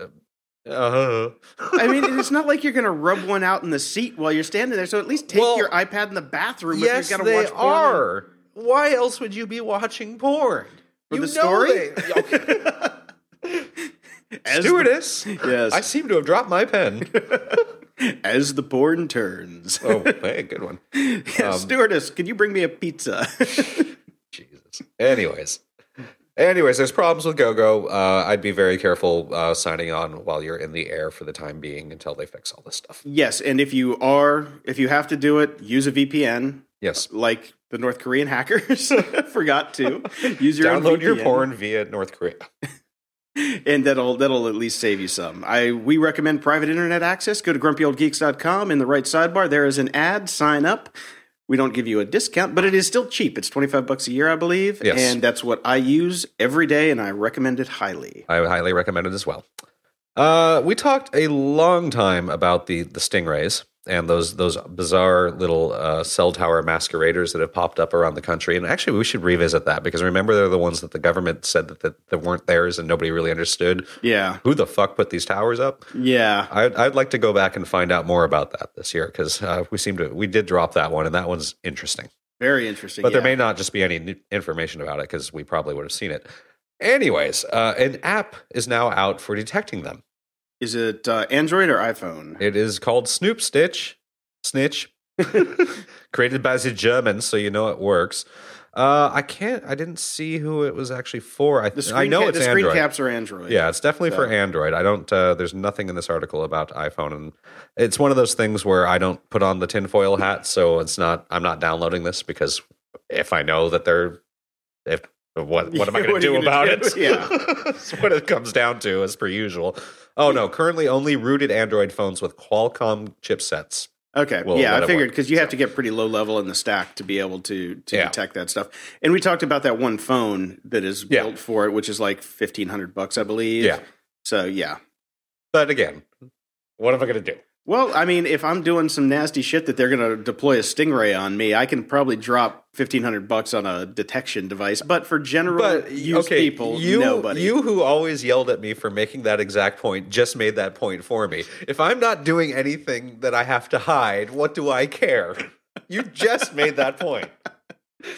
uh, I mean, it's not like you're going to rub one out in the seat while you're standing there. So at least take Well, your iPad in the bathroom yes, if you've got to they watch porn. are. Why else would you be watching porn? For you the know story? they- As Stewardess, the- yes. I seem to have dropped my pen. As the porn turns. Oh, hey, good one. Um, Stewardess, can you bring me a pizza? Jesus. Anyways. Anyways, there's problems with GoGo. Uh, I'd be very careful uh, signing on while you're in the air for the time being until they fix all this stuff. Yes, and if you are, if you have to do it, use a V P N. Yes. Like the North Korean hackers forgot to. Use your own Download your V P N. porn via North Korea. And that'll that'll at least save you some. I we recommend private internet access. Go to grumpy old geeks dot com. In the right sidebar, there is an ad. Sign up. We don't give you a discount, but it is still cheap. It's twenty-five bucks a year, I believe. Yes. And that's what I use every day, and I recommend it highly. I would highly recommend it as well. Uh, we talked a long time about the the stingrays and those those bizarre little uh, cell tower masqueraders that have popped up around the country. And actually, we should revisit that because remember, they're the ones that the government said that, that, that weren't theirs and nobody really understood. Yeah. Who the fuck put these towers up? Yeah. I'd, I'd like to go back and find out more about that this year because uh, we seem to we did drop that one and that one's interesting. Very interesting. But there yeah. may not just be any new information about it because we probably would have seen it. Anyways, uh, an app is now out for detecting them. Is it uh, Android or iPhone? It is called Snoop Stitch. Snitch. Created by the Germans, so you know it works. Uh, I can't. I didn't see who it was actually for. I, The screen I know ca- it's the screen Android. caps are Android. Yeah, it's definitely for So- Android. I don't. Uh, there's nothing in this article about iPhone, and it's one of those things where I don't put on the tinfoil hat, so it's not. I'm not downloading this because if I know that they're, if what what am I going What to are you do gonna about do? it? Yeah. That's what it comes down to, as per usual. Oh no! Currently, only rooted Android phones with Qualcomm chipsets. Okay. Will yeah, let I it figured work, because you have so. to get pretty low level in the stack to be able to to Yeah. detect that stuff. And we talked about that one phone that is Yeah. built for it, which is like fifteen hundred bucks, I believe. Yeah. So yeah. But again, what am I going to do? Well, I mean, if I'm doing some nasty shit that they're going to deploy a Stingray on me, I can probably drop fifteen hundred bucks on a detection device. But for general But use okay, people, you, nobody. you who always yelled at me for making that exact point just made that point for me. If I'm not doing anything that I have to hide, what do I care? You just made that point.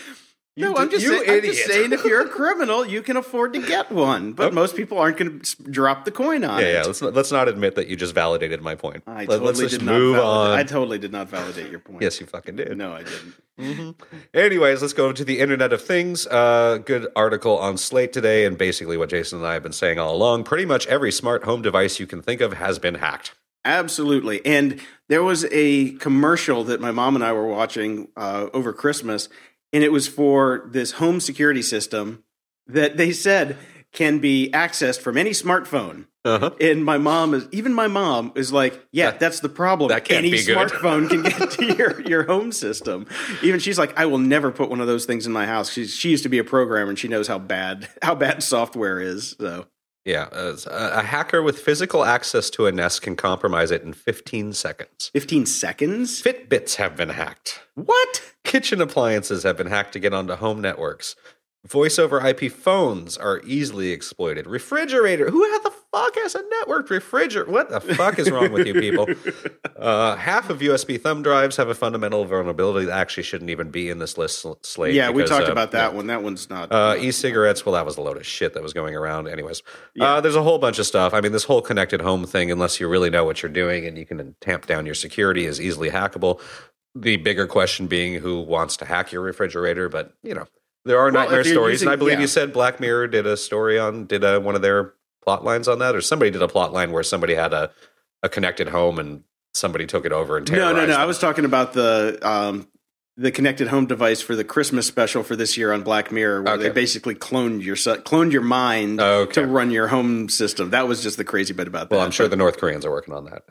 You no, do- I'm just, you saying, I'm idiot. just saying if you're a criminal, you can afford to get one. But Okay. most people aren't going to drop the coin on Yeah, it. yeah. Let's not, let's not admit that you just validated my point. I Let, totally let's just did not move validate, on. I totally did not validate your point. Yes, you fucking did. No, I didn't. Mm-hmm. Anyways, let's go to the Internet of Things. Uh, good article on Slate today, and basically what Jason and I have been saying all along. Pretty much every smart home device you can think of has been hacked. Absolutely. And there was a commercial that my mom and I were watching uh, over Christmas, and it was for this home security system that they said can be accessed from any smartphone. Uh-huh. And my mom is, even my mom is like, yeah, That- that's the problem. that can't Any be good. smartphone can get to your, your home system. Even she's like, I will never put one of those things in my house. She's, she used to be a programmer, and she knows how bad how bad software is. So Yeah, uh, a hacker with physical access to a Nest can compromise it in fifteen seconds. fifteen seconds? Fitbits have been hacked. What? Kitchen appliances have been hacked to get onto home networks. Voice over I P phones are easily exploited. Refrigerator. Who had the fuck has a networked refrigerator? What the fuck is wrong with you people? Uh, half of U S B thumb drives have a fundamental vulnerability that actually shouldn't even be in this list slate. Yeah, we because, talked uh, about that yeah. one. That one's not. Uh, e-cigarettes, well, that was a load of shit that was going around. Anyways, Yeah. uh, there's a whole bunch of stuff. I mean, this whole connected home thing, unless you really know what you're doing and you can tamp down your security, is easily hackable. The bigger question being who wants to hack your refrigerator, but, you know, there are Well, nightmare if you're stories. using- and I believe yeah. you said Black Mirror did a story on, did a, one of their plot lines on that, or somebody did a plot line where somebody had a, a connected home and somebody took it over and no, terrorized no, no. them. I was talking about the um, the connected home device for the Christmas special for this year on Black Mirror, where Okay. they basically cloned your se- cloned your mind Okay. to run your home system. That was just the crazy bit about that. Well, I'm sure the North Koreans are working on that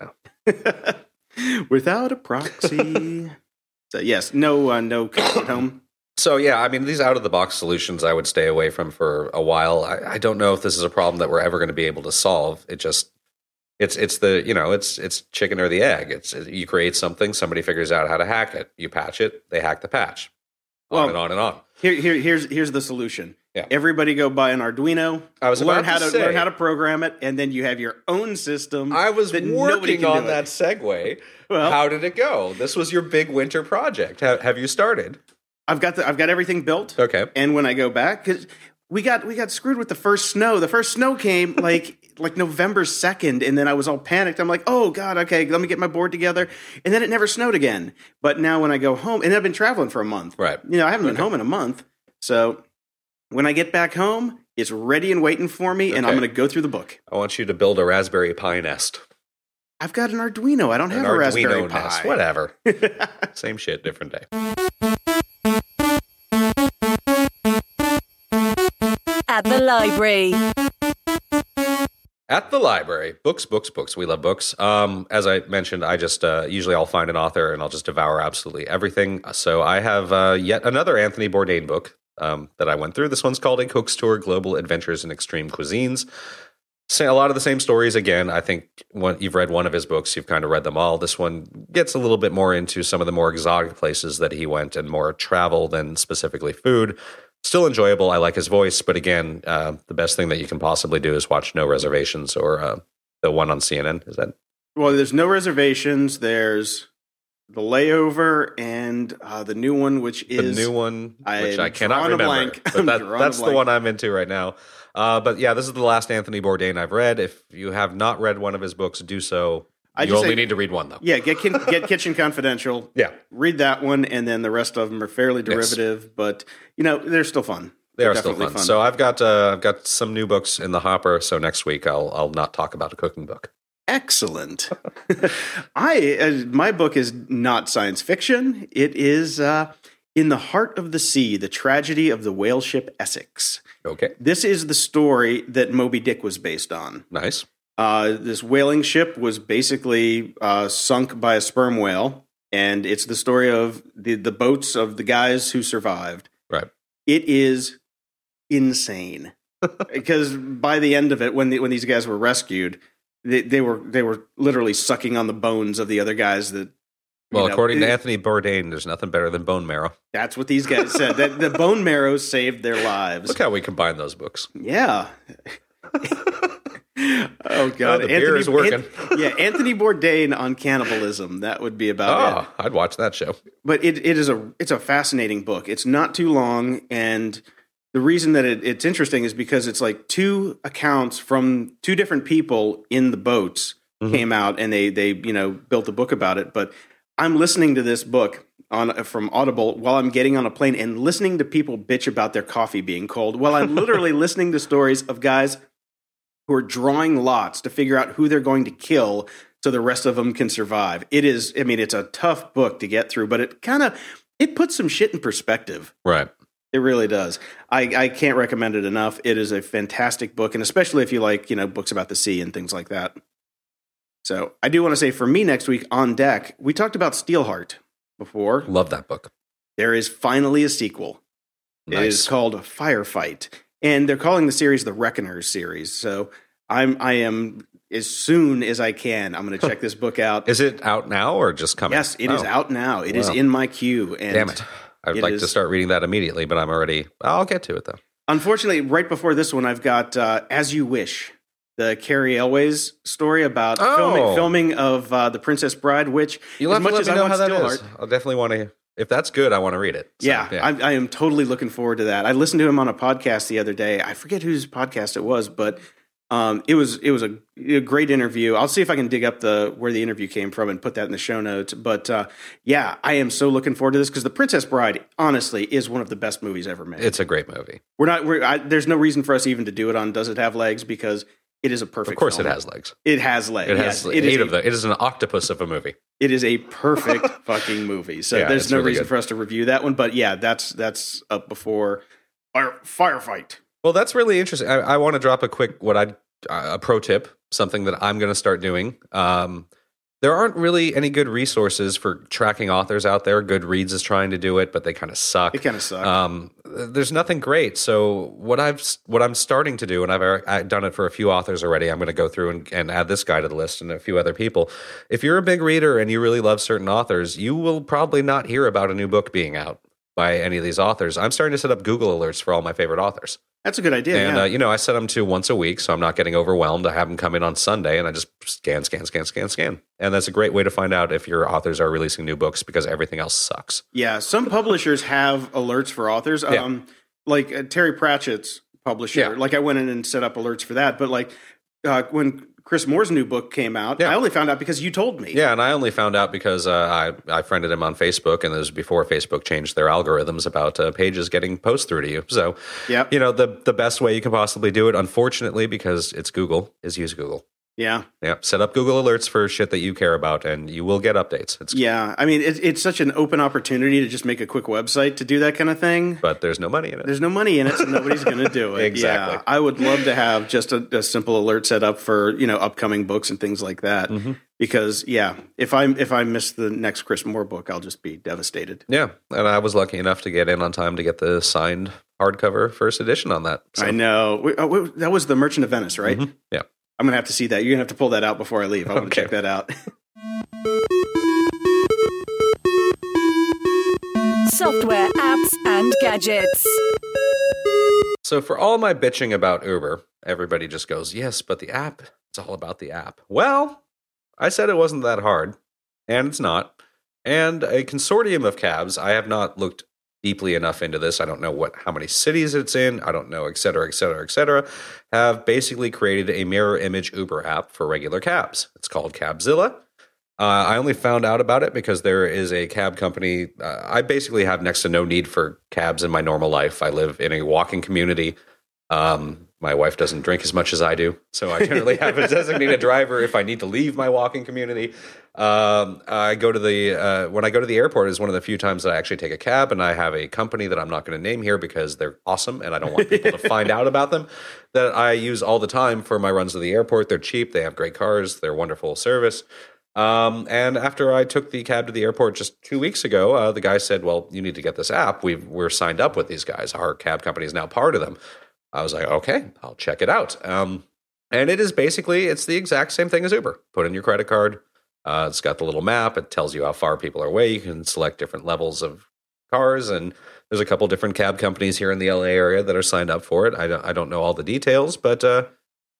now. without a proxy. So yes, no, uh, no connected home. So yeah, I mean, these out of the box solutions I would stay away from for a while. I, I don't know if this is a problem that we're ever going to be able to solve. It just it's it's the you know it's it's chicken or the egg. It's you create something, somebody figures out how to hack it. You patch it, they hack the patch. On Well, and on and on. Here, here, here's here's the solution. Yeah. Everybody go buy an Arduino. I was learn about how to to say- learn how to program it, and then you have your own system. I was that nobody working can on do that it. segue. Well- how did it go? This was your big winter project. Have, have you started? I've got the, I've got everything built. Okay. And when I go back, because we got we got screwed with the first snow. The first snow came like like November second, and then I was all panicked. I'm like, oh god, okay, let me get my board together. And then it never snowed again. But now when I go home, and I've been traveling for a month. Right. You know, I haven't been Okay. home in a month. So when I get back home, it's ready and waiting for me, and I'm Okay. going to go through the book. I want you to build a Raspberry Pi Nest. I've got an Arduino. I don't have An a Raspberry Arduino Pi. Nest. Whatever. Same shit, different day. At the library. At the library, books, books, books. We love books. Um, as I mentioned, I just uh, usually I'll find an author and I'll just devour absolutely everything. So I have uh, yet another Anthony Bourdain book um, that I went through. This one's called A Cook's Tour: Global Adventures in Extreme Cuisines. Say a lot of the same stories again. I think when you've read one of his books, you've kind of read them all. This one gets a little bit more into some of the more exotic places that he went and more travel than specifically food. Still enjoyable. I like his voice, but again, uh, the best thing that you can possibly do is watch No Reservations or uh, the one on C N N. Is that Well, there's no reservations. There's the layover and uh, the new one, which the is new one, which I'm I cannot drawing a remember? blank. But I'm that, drawing a that's the blank. one I'm into right now. Uh, but yeah, this is the last Anthony Bourdain I've read. If you have not read one of his books, do so. I You just only say- need to read one though. Yeah, get Kin- get Kitchen Confidential. Yeah. Read that one, and then the rest of them are fairly derivative, but you know they're still fun. They They're are still definitely fun. So I've got uh, I've got some new books in the hopper. So next week I'll I'll not talk about a cooking book. excellent. I uh, my book is not science fiction. It is uh, In the Heart of the Sea: The Tragedy of the Whale Ship Essex. Okay, This is the story that Moby Dick was based on. nice. Uh, this whaling ship was basically uh, sunk by a sperm whale, and it's the story of the, the boats of the guys who survived. Right. It is insane because by the end of it, when the, when these guys were rescued, they, they were they were literally sucking on the bones of the other guys. That Well, you know, according to it- Anthony Bourdain, there's nothing better than bone marrow. that's what these guys said. That the bone marrow saved their lives. Look how we combine those books. Yeah. Oh God, Oh, the beer is working. An- yeah, Anthony Bourdain on cannibalism. That would be about Oh, I'd watch that show. it. But it it is a it's a fascinating book. It's not too long, and the reason that it, it's interesting is because it's like two accounts from two different people in the boats mm-hmm. came out, and they they you know built a book about it. But I'm listening to this book on from Audible while I'm getting on a plane and listening to people bitch about their coffee being cold. While I'm literally listening to stories of guys who are drawing lots to figure out who they're going to kill so the rest of them can survive. It is, I mean, it's a tough book to get through, but it kind of, it puts some shit in perspective. Right. It really does. I, I can't recommend it enough. It is a fantastic book, and especially if you like, you know, books about the sea and things like that. So I do want to say for me next week on deck, we talked about Steelheart before. Love that book. There is finally a sequel. Nice. It is called Firefight. And they're calling the series the Reckoners series. So I'm I am as soon as I can, I'm going to check this book out. Is it out now or just coming? Yes, it oh. is out now. It wow. is in my queue. And damn it! I'd like is, to start reading that immediately, but I'm already. I'll get to it though. Unfortunately, right before this one, I've got uh, As You Wish, the Carrie Elways story about oh. filming filming of uh, The Princess Bride. Which you'll as have to much let as me I know want how that Steelheart, is. I'll definitely want to. If that's good, I want to read it. So, yeah, yeah. I, I am totally looking forward to that. I listened to him on a podcast the other day. I forget whose podcast it was, but um, it was it was a, a great interview. I'll see if I can dig up the where the interview came from and put that in the show notes. But uh, yeah, I am so looking forward to this because The Princess Bride, honestly, is one of the best movies ever made. It's a great movie. We're not. We're, I, there's no reason for us even to do it on Does It Have Legs because it is a perfect. Of course, film. it has legs. It has legs. It has yes, it eight is of a, them. It is an octopus of a movie. It is a perfect fucking movie. So Yeah, there's it's no really reason good. for us to review that one. But yeah, that's that's up before Fire, Firefight. Well, that's really interesting. I, I want to drop a quick what I uh, a pro tip, something that I'm going to start doing. Um, there aren't really any good resources for tracking authors out there. Goodreads is trying to do it, but they kind of suck. They kind of suck. Um, there's nothing great. So what I've what I'm starting to do, and I've, I've done it for a few authors already. I'm going to go through and, and add this guy to the list and a few other people. If you're a big reader and you really love certain authors, you will probably not hear about a new book being out by any of these authors. I'm starting to set up Google alerts for all my favorite authors. That's a good idea. And, yeah. uh, you know, I set them to once a week, so I'm not getting overwhelmed. I have them come in on Sunday, and I just scan, scan, scan, scan, scan. And that's a great way to find out if your authors are releasing new books because everything else sucks. yeah, some publishers have alerts for authors. Yeah. Um, like uh, Terry Pratchett's publisher. Yeah. Like I went in and set up alerts for that. But like uh, when Chris Moore's new book came out, Yeah. I only found out because you told me. Yeah, and I only found out because uh, I, I friended him on Facebook, and this was before Facebook changed their algorithms about uh, pages getting posts through to you. So, Yep. you know, the, the best way you can possibly do it, unfortunately, because it's Google, is use Google. Yeah. Yeah, set up Google alerts for shit that you care about, and you will get updates. It's Yeah. I mean, it, it's such an open opportunity to just make a quick website to do that kind of thing. But there's no money in it. There's no money in it, so nobody's going to do it. Exactly. Yeah, I would love to have just a, a simple alert set up for, you know, upcoming books and things like that. Mm-hmm. Because yeah, if I if I miss the next Chris Moore book, I'll just be devastated. Yeah, and I was lucky enough to get in on time to get the signed hardcover first edition on that. So. I know. Wait, oh, wait, that was the Merchant of Venice, right? Mhm. Yeah. I'm going to have to see that. You're going to have to pull that out before I leave. I want Okay. to check that out. Software, apps, and gadgets. So for all my bitching about Uber, everybody just goes, yes, but the app, it's all about the app. Well, I said it wasn't that hard, and it's not. And a consortium of cabs, I have not looked deeply enough into this. I don't know what how many cities it's in. I don't know, et cetera, et cetera, et cetera, have basically created a mirror image Uber app for regular cabs. It's called Cabzilla. Uh, I only found out about it because there is a cab company. Uh, I basically have next to no need for cabs in my normal life. I live in a walking community. Um, my wife doesn't drink as much as I do, so I generally have a designated driver if I need to leave my walking community. Um, I go to the uh, when I go to the airport is one of the few times that I actually take a cab, and I have a company that I'm not going to name here because they're awesome, and I don't want people to find out about them. That I use all the time for my runs to the airport. They're cheap. They have great cars. They're wonderful service. Um, and after I took the cab to the airport just two weeks ago, uh, the guy said, "Well, you need to get this app. We've, we're signed up with these guys. Our cab company is now part of them." I was like, okay, I'll check it out. Um, and it is basically, it's the exact same thing as Uber. Put in your credit card. Uh, it's got the little map. It tells you how far people are away. You can select different levels of cars. And there's a couple different cab companies here in the L A area that are signed up for it. I don't, I don't know all the details, but uh,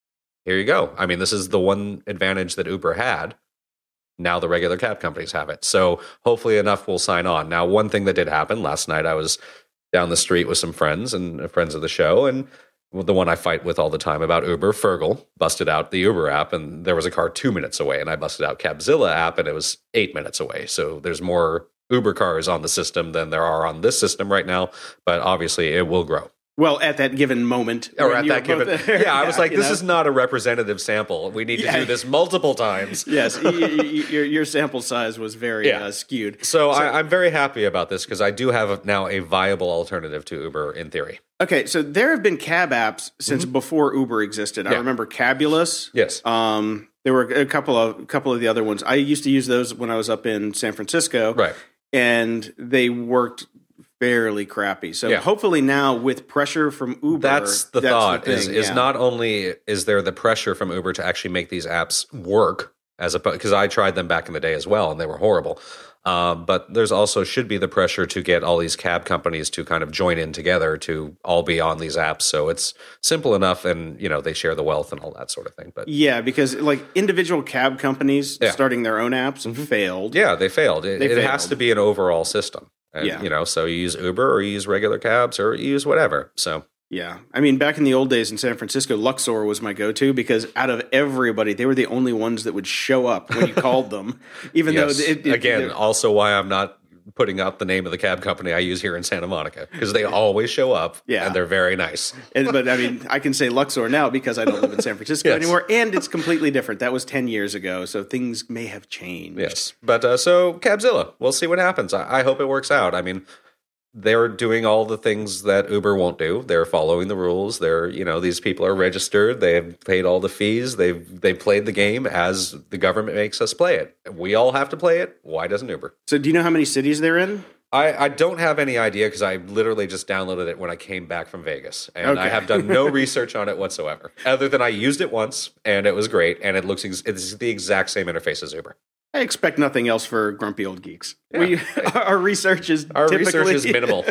here you go. I mean, this is the one advantage that Uber had. Now the regular cab companies have it. So hopefully enough will sign on. Now, one thing that did happen last night, I was down the street with some friends and friends of the show, and the one I fight with all the time about Uber, Fergal, busted out the Uber app, and there was a car two minutes away, and I busted out Cabzilla app, and it was eight minutes away. So there's more Uber cars on the system than there are on this system right now, but obviously it will grow. Well, at that given moment. Or at that given. There, yeah, I was like, this know? is not a representative sample. We need yeah. to do this multiple times. Yes, y- y- your, your sample size was very yeah. uh, skewed. So, so I, I'm very happy about this because I do have now a viable alternative to Uber in theory. Okay, so there have been cab apps since mm-hmm. before Uber existed. I yeah. remember Cabulous. Yes. Um, there were a couple of a couple of the other ones. I used to use those when I was up in San Francisco. Right. And they worked fairly crappy. So yeah. hopefully now with pressure from Uber, that's the that's thought the is thing, is yeah. not only is there the pressure from Uber to actually make these apps work as opposed because I tried them back in the day as well and they were horrible. Um, but there's also should be the pressure to get all these cab companies to kind of join in together to all be on these apps. So it's simple enough, and you know they share the wealth and all that sort of thing. But yeah, because like individual cab companies yeah. starting their own apps mm-hmm. failed. Yeah, they failed. It, they it failed. has to be an overall system. And, yeah, you know, so you use Uber or you use regular cabs or you use whatever. So. Yeah. I mean, back in the old days in San Francisco, Luxor was my go-to because out of everybody, they were the only ones that would show up when you called them. Even yes. though it, it, again, it, also why I'm not putting out the name of the cab company I use here in Santa Monica because they always show up yeah. and they're very nice. and, but I mean, I can say Luxor now because I don't live in San Francisco yes. anymore, and it's completely different. That was ten years ago, so things may have changed. Yes. But uh, so Cabzilla, we'll see what happens. I, I hope it works out. I mean, they're doing all the things that Uber won't do. They're following the rules. They're, you know, these people are registered. They've paid all the fees. They've they played the game as the government makes us play it. We all have to play it. Why doesn't Uber? So do you know how many cities they're in? I, I don't have any idea because I literally just downloaded it when I came back from Vegas. And okay. I have done no research on it whatsoever, other than I used it once and it was great. And it looks ex- it's the exact same interface as Uber. I expect nothing else for Grumpy Old Geeks. Yeah. We, our research is Our typically, research is minimal.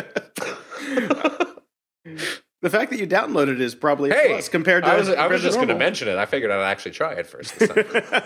The fact that you downloaded it is probably a hey, plus compared to I was, I was just going to normal. mention it. I figured I'd actually try it first this time.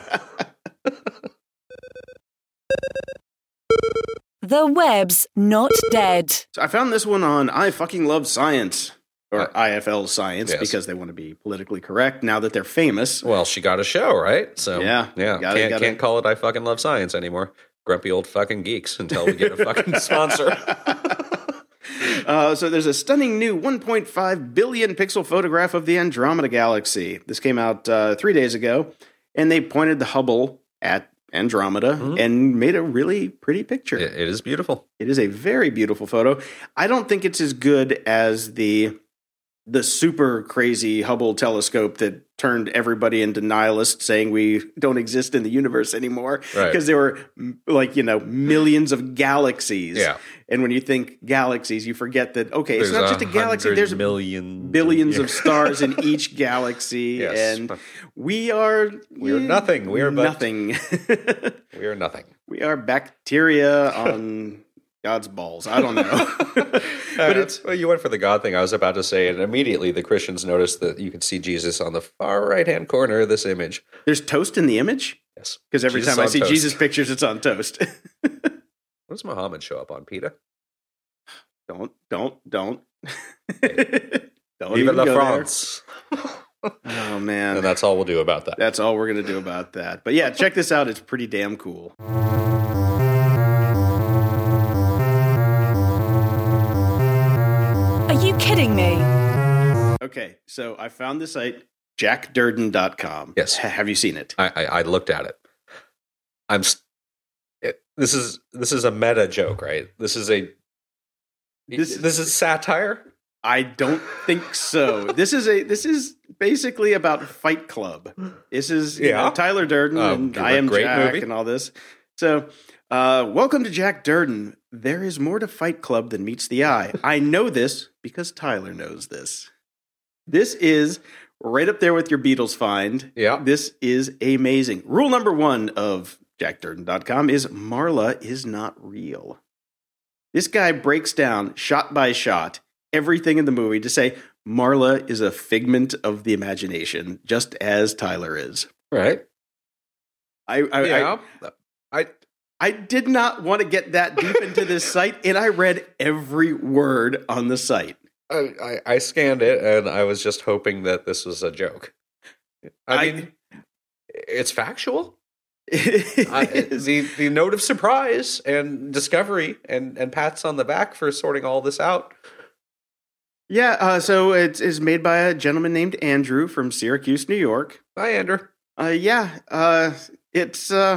The web's not dead. So I found this one on I Fucking Love Science, or Uh, I F L Science, yes. because they want to be politically correct now that they're famous. Well, she got a show, right? So Yeah, yeah. gotta- can't, gotta- can't call it I Fucking Love Science anymore. Grumpy old fucking geeks until we get a fucking sponsor. Uh, so there's a stunning new one point five billion pixel photograph of the Andromeda Galaxy. This came out uh, three days ago, and they pointed the Hubble at Andromeda mm-hmm. and made a really pretty picture. It, it is beautiful. It is a very beautiful photo. I don't think it's as good as the the super crazy Hubble telescope that turned everybody into nihilists, saying we don't exist in the universe anymore because Right. there were like, you know, millions of galaxies. Yeah. And when you think galaxies, you forget that, okay, it's There's not just a galaxy. hundred There's million billions yeah. of stars in each galaxy. Yes. And we are... We are nothing. We are but- nothing. We are nothing. We are bacteria on God's balls. I don't know. But it's well, you went for the God thing. I was about to say, and immediately the Christians noticed that you could see Jesus on the far right hand corner of this image. There's toast in the image? Yes, Because every Jesus time I on see toast. Jesus pictures, it's on toast. What does Muhammad show up on, Peter? don't, don't, don't. don't Vive even la go France. there. Oh, man. And that's all we'll do about that. That's all we're going to do about that. But yeah, check this out. It's pretty damn cool. Are you kidding me? Okay, so I found the site, jack durden dot com. Yes. H- have you seen it? I, I, I looked at it. I'm. St- it, this is this is a meta joke, right? This is a. This- This this is satire. I don't think so. This is a this is basically about Fight Club. This is you Yeah. know, Tyler Durden Um, and a I Am great Jack movie. and all this. So, uh, welcome to Jack Durden. There is more to Fight Club than meets the eye. I know this because Tyler knows this. This is right up there with your Beatles find. Yeah. This is amazing. Rule number one of jack durden dot com is Marla is not real. This guy breaks down shot by shot everything in the movie to say Marla is a figment of the imagination, just as Tyler is. Right. I I, Yeah. I I I did not want to get that deep into this site, and I read every word on the site. I, I, I scanned it, and I was just hoping that this was a joke. I, I- mean, it's factual. It I, is. the the note of surprise and discovery and, and pats on the back for sorting all this out. Yeah, uh, so it is made by a gentleman named Andrew from Syracuse, New York. Hi, Andrew. Uh, yeah, uh, it's uh,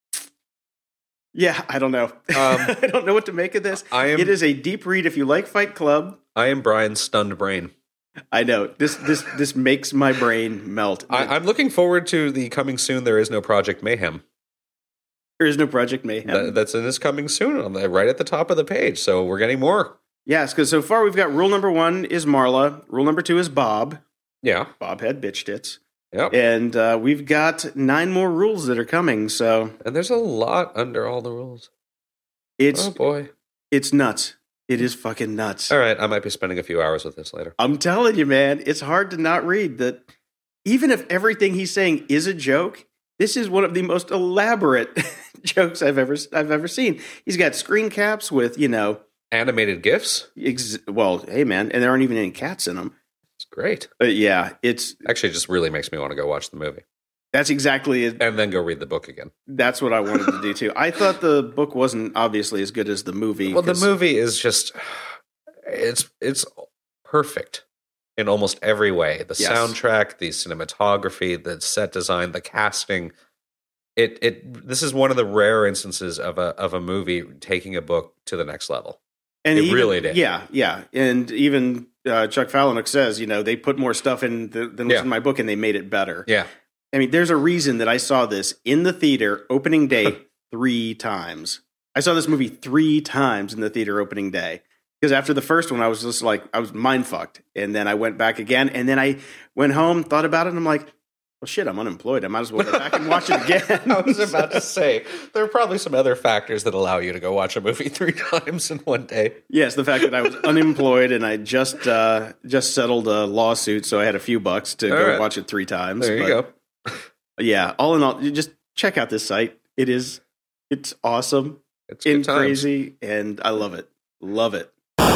yeah, I don't know. I don't know what to make of this. I am It is a deep read if you like Fight Club. I am Brian's stunned brain. I know this this this makes my brain melt. I, I'm looking forward to the coming soon. There is no Project Mayhem. there is no Project Mayhem. That, that's in this coming soon, on the, right at the top of the page. So we're getting more. Yes, because so far we've got rule number one is Marla. Rule number two is Bob. Yeah. Bob had bitch tits. Yep. And uh, we've got nine more rules that are coming. So And there's a lot under all the rules. it's Oh boy. it's nuts. It is fucking nuts. All right, I might be spending a few hours with this later. I'm telling you, man, it's hard to not read that. Even if everything he's saying is a joke, this is one of the most elaborate jokes I've ever I've ever seen. He's got screen caps with, you know, Animated GIFs? ex- well, hey man, and there aren't even any cats in them. It's great. But yeah, it's Actually, it just really makes me want to go watch the movie. that's exactly it. And then go read the book again. That's what I wanted to do too. I thought the book wasn't obviously as good as the movie. Well, the 'cause- movie is just it's it's perfect in almost every way. The Yes. soundtrack, the cinematography, the set design, the casting. It it this is one of the rare instances of a of a movie taking a book to the next level. and it even- really did. Yeah, yeah, and even uh, Chuck Palahniuk says, you know, they put more stuff in th- than was Yeah. in my book, and they made it better. Yeah. I mean, there's a reason that I saw this in the theater opening day three times. I saw this movie three times in the theater opening day. Because after the first one, I was just like, I was mind fucked. And then I went back again. And then I went home, thought about it, and I'm like, well, shit, I'm unemployed. I might as well go back and watch it again. I was about to say there are probably some other factors that allow you to go watch a movie three times in one day. Yes, the fact that I was unemployed and I just uh, just settled a lawsuit, so I had a few bucks to All go right. watch it three times. There you But, go. Yeah, all in all, you just check out this site. It is, it's awesome It's and good times. crazy, and I love it. Love it.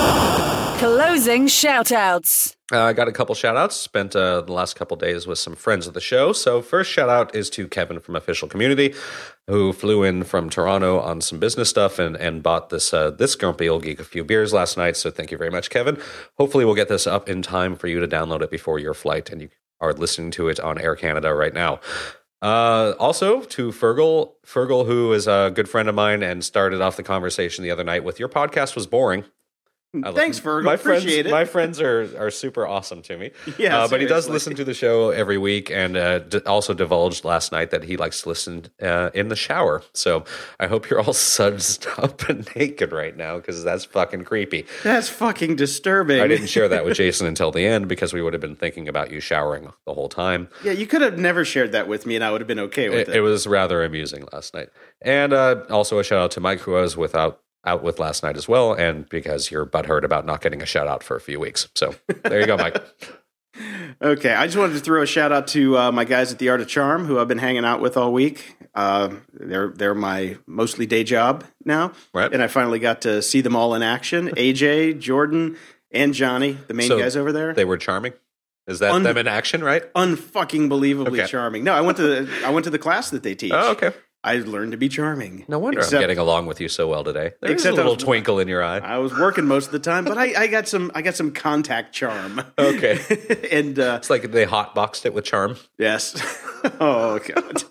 Closing shout-outs. Uh, I got a couple shout outs. Spent uh, the last couple days with some friends of the show. So, first shout out is to Kevin from Official Community, who flew in from Toronto on some business stuff and, and bought this uh, this Grumpy Old Geek a few beers last night. So, thank you very much, Kevin. Hopefully, we'll get this up in time for you to download it before your flight, and you are listening to it on Air Canada right now. Uh, also, to Fergal, Fergal, who is a good friend of mine and started off the conversation the other night with, your podcast was boring. I love- Thanks, Fergal. My friends, Appreciate it. my friends are are super awesome to me. Yeah, uh, but he does seriously. listen to the show every week, and uh, d- also divulged last night that he likes to listen uh, in the shower. So I hope you're all sudsed up and naked right now, because that's fucking creepy. That's fucking disturbing. I didn't share that with Jason until the end because we would have been thinking about you showering the whole time. Yeah, you could have never shared that with me, and I would have been okay with It, it. it was rather amusing last night. And uh, also a shout out to Mike, who I was without. out with last night as well, and because you're butthurt about not getting a shout out for a few weeks. So there you go, Mike. Okay, I just wanted to throw a shout out to uh, my guys at the Art of Charm, who I've been hanging out with all week. Uh, they're they're my mostly day job now, Right. and I finally got to see them all in action. A J, Jordan, and Johnny, the main So guys over there. They were charming. Is that Un- them in action, right? Unfucking believably Okay. charming. No, I went to the, I went to the class that they teach. Oh, okay. I learned to be charming. No wonder Except- I'm getting along with you so well today. There's Except a I little was- twinkle in your eye. I was working most of the time, but I, I got some I got some contact charm. Okay. and uh, It's like they hotboxed it with charm. yes. Oh god.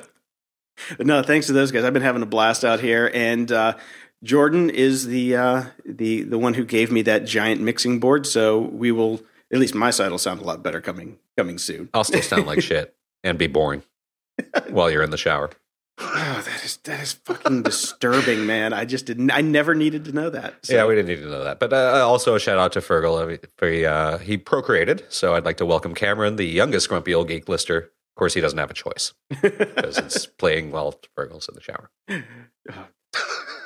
No, thanks to those guys. I've been having a blast out here, and uh, Jordan is the uh, the the one who gave me that giant mixing board. So we will, at least my side will sound a lot better coming coming soon. I'll still sound like shit and be boring while you're in the shower. Oh, that is that is fucking disturbing, man. I just didn't. I never needed to know that. So. Yeah, we didn't need to know that. But uh, also a shout out to Fergal. For, uh, he procreated, so I'd like to welcome Cameron, the youngest Grumpy Old Geek lister. Of course, he doesn't have a choice because it's playing while Fergal's in the shower.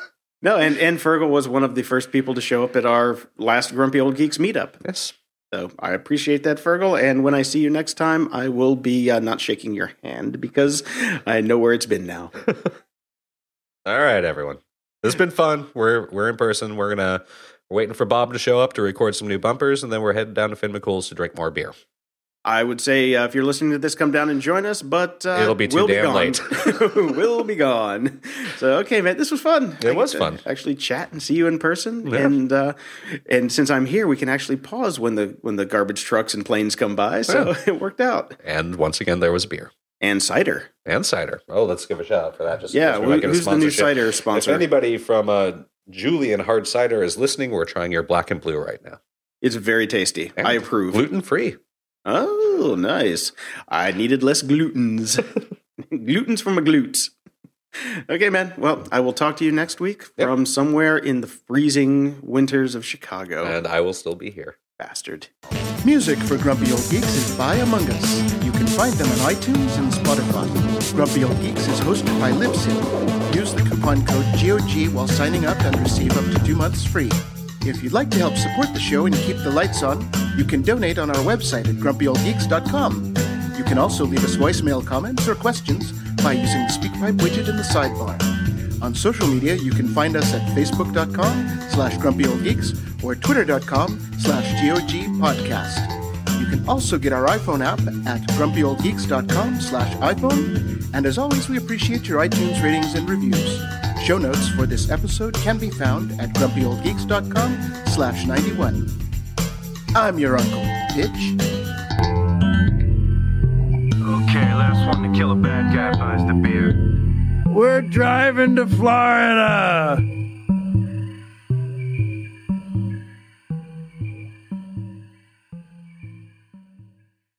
No, and, and Fergal was one of the first people to show up at our last Grumpy Old Geeks meetup. Yes. So I appreciate that, Fergal. And when I see you next time, I will be uh, not shaking your hand because I know where it's been now. All right, everyone. This has been fun. We're we're in person. We're gonna we're waiting for Bob to show up to record some new bumpers, and then we're headed down to Finn McCool's to drink more beer. I would say uh, if you're listening to this, come down and join us, but uh, it'll be too we'll damn be late. We'll be gone. So, okay, man, this was fun. It I was get to fun. Actually chat and see you in person. Yeah. And uh, and since I'm here, we can actually pause when the when the garbage trucks and planes come by. So Yeah. it worked out. And once again, there was beer. And cider. And cider. Oh, let's give a shout out for that. Just Yeah, we might get a who's the new sponsorship. cider sponsor? If anybody from uh, Julian Hard Cider is listening, we're trying your black and blue right now. It's very tasty. And I approve. Gluten free. Oh, nice. I needed less glutens. Glutens from my glutes. Okay, man. Well, I will talk to you next week Yep. from somewhere in the freezing winters of Chicago. And I will still be here. Bastard. Music for Grumpy Old Geeks is by Among Us. You can find them on iTunes and Spotify. Grumpy Old Geeks is hosted by Libsyn. Use the coupon code G O G while signing up and receive up to two months free. If you'd like to help support the show and keep the lights on, you can donate on our website at grumpy old geeks dot com. You can also leave us voicemail comments or questions by using the SpeakPipe widget in the sidebar. On social media, you can find us at facebook.com slash grumpyoldgeeks or twitter.com slash GOG podcast. You can also get our iPhone app at grumpyoldgeeks.com slash iPhone. And as always, we appreciate your iTunes ratings and reviews. Show notes for this episode can be found at grumpyoldgeeks.com slash 91. I'm your Uncle Pitch. Okay, last one to kill a bad guy buys the beer. We're driving to Florida.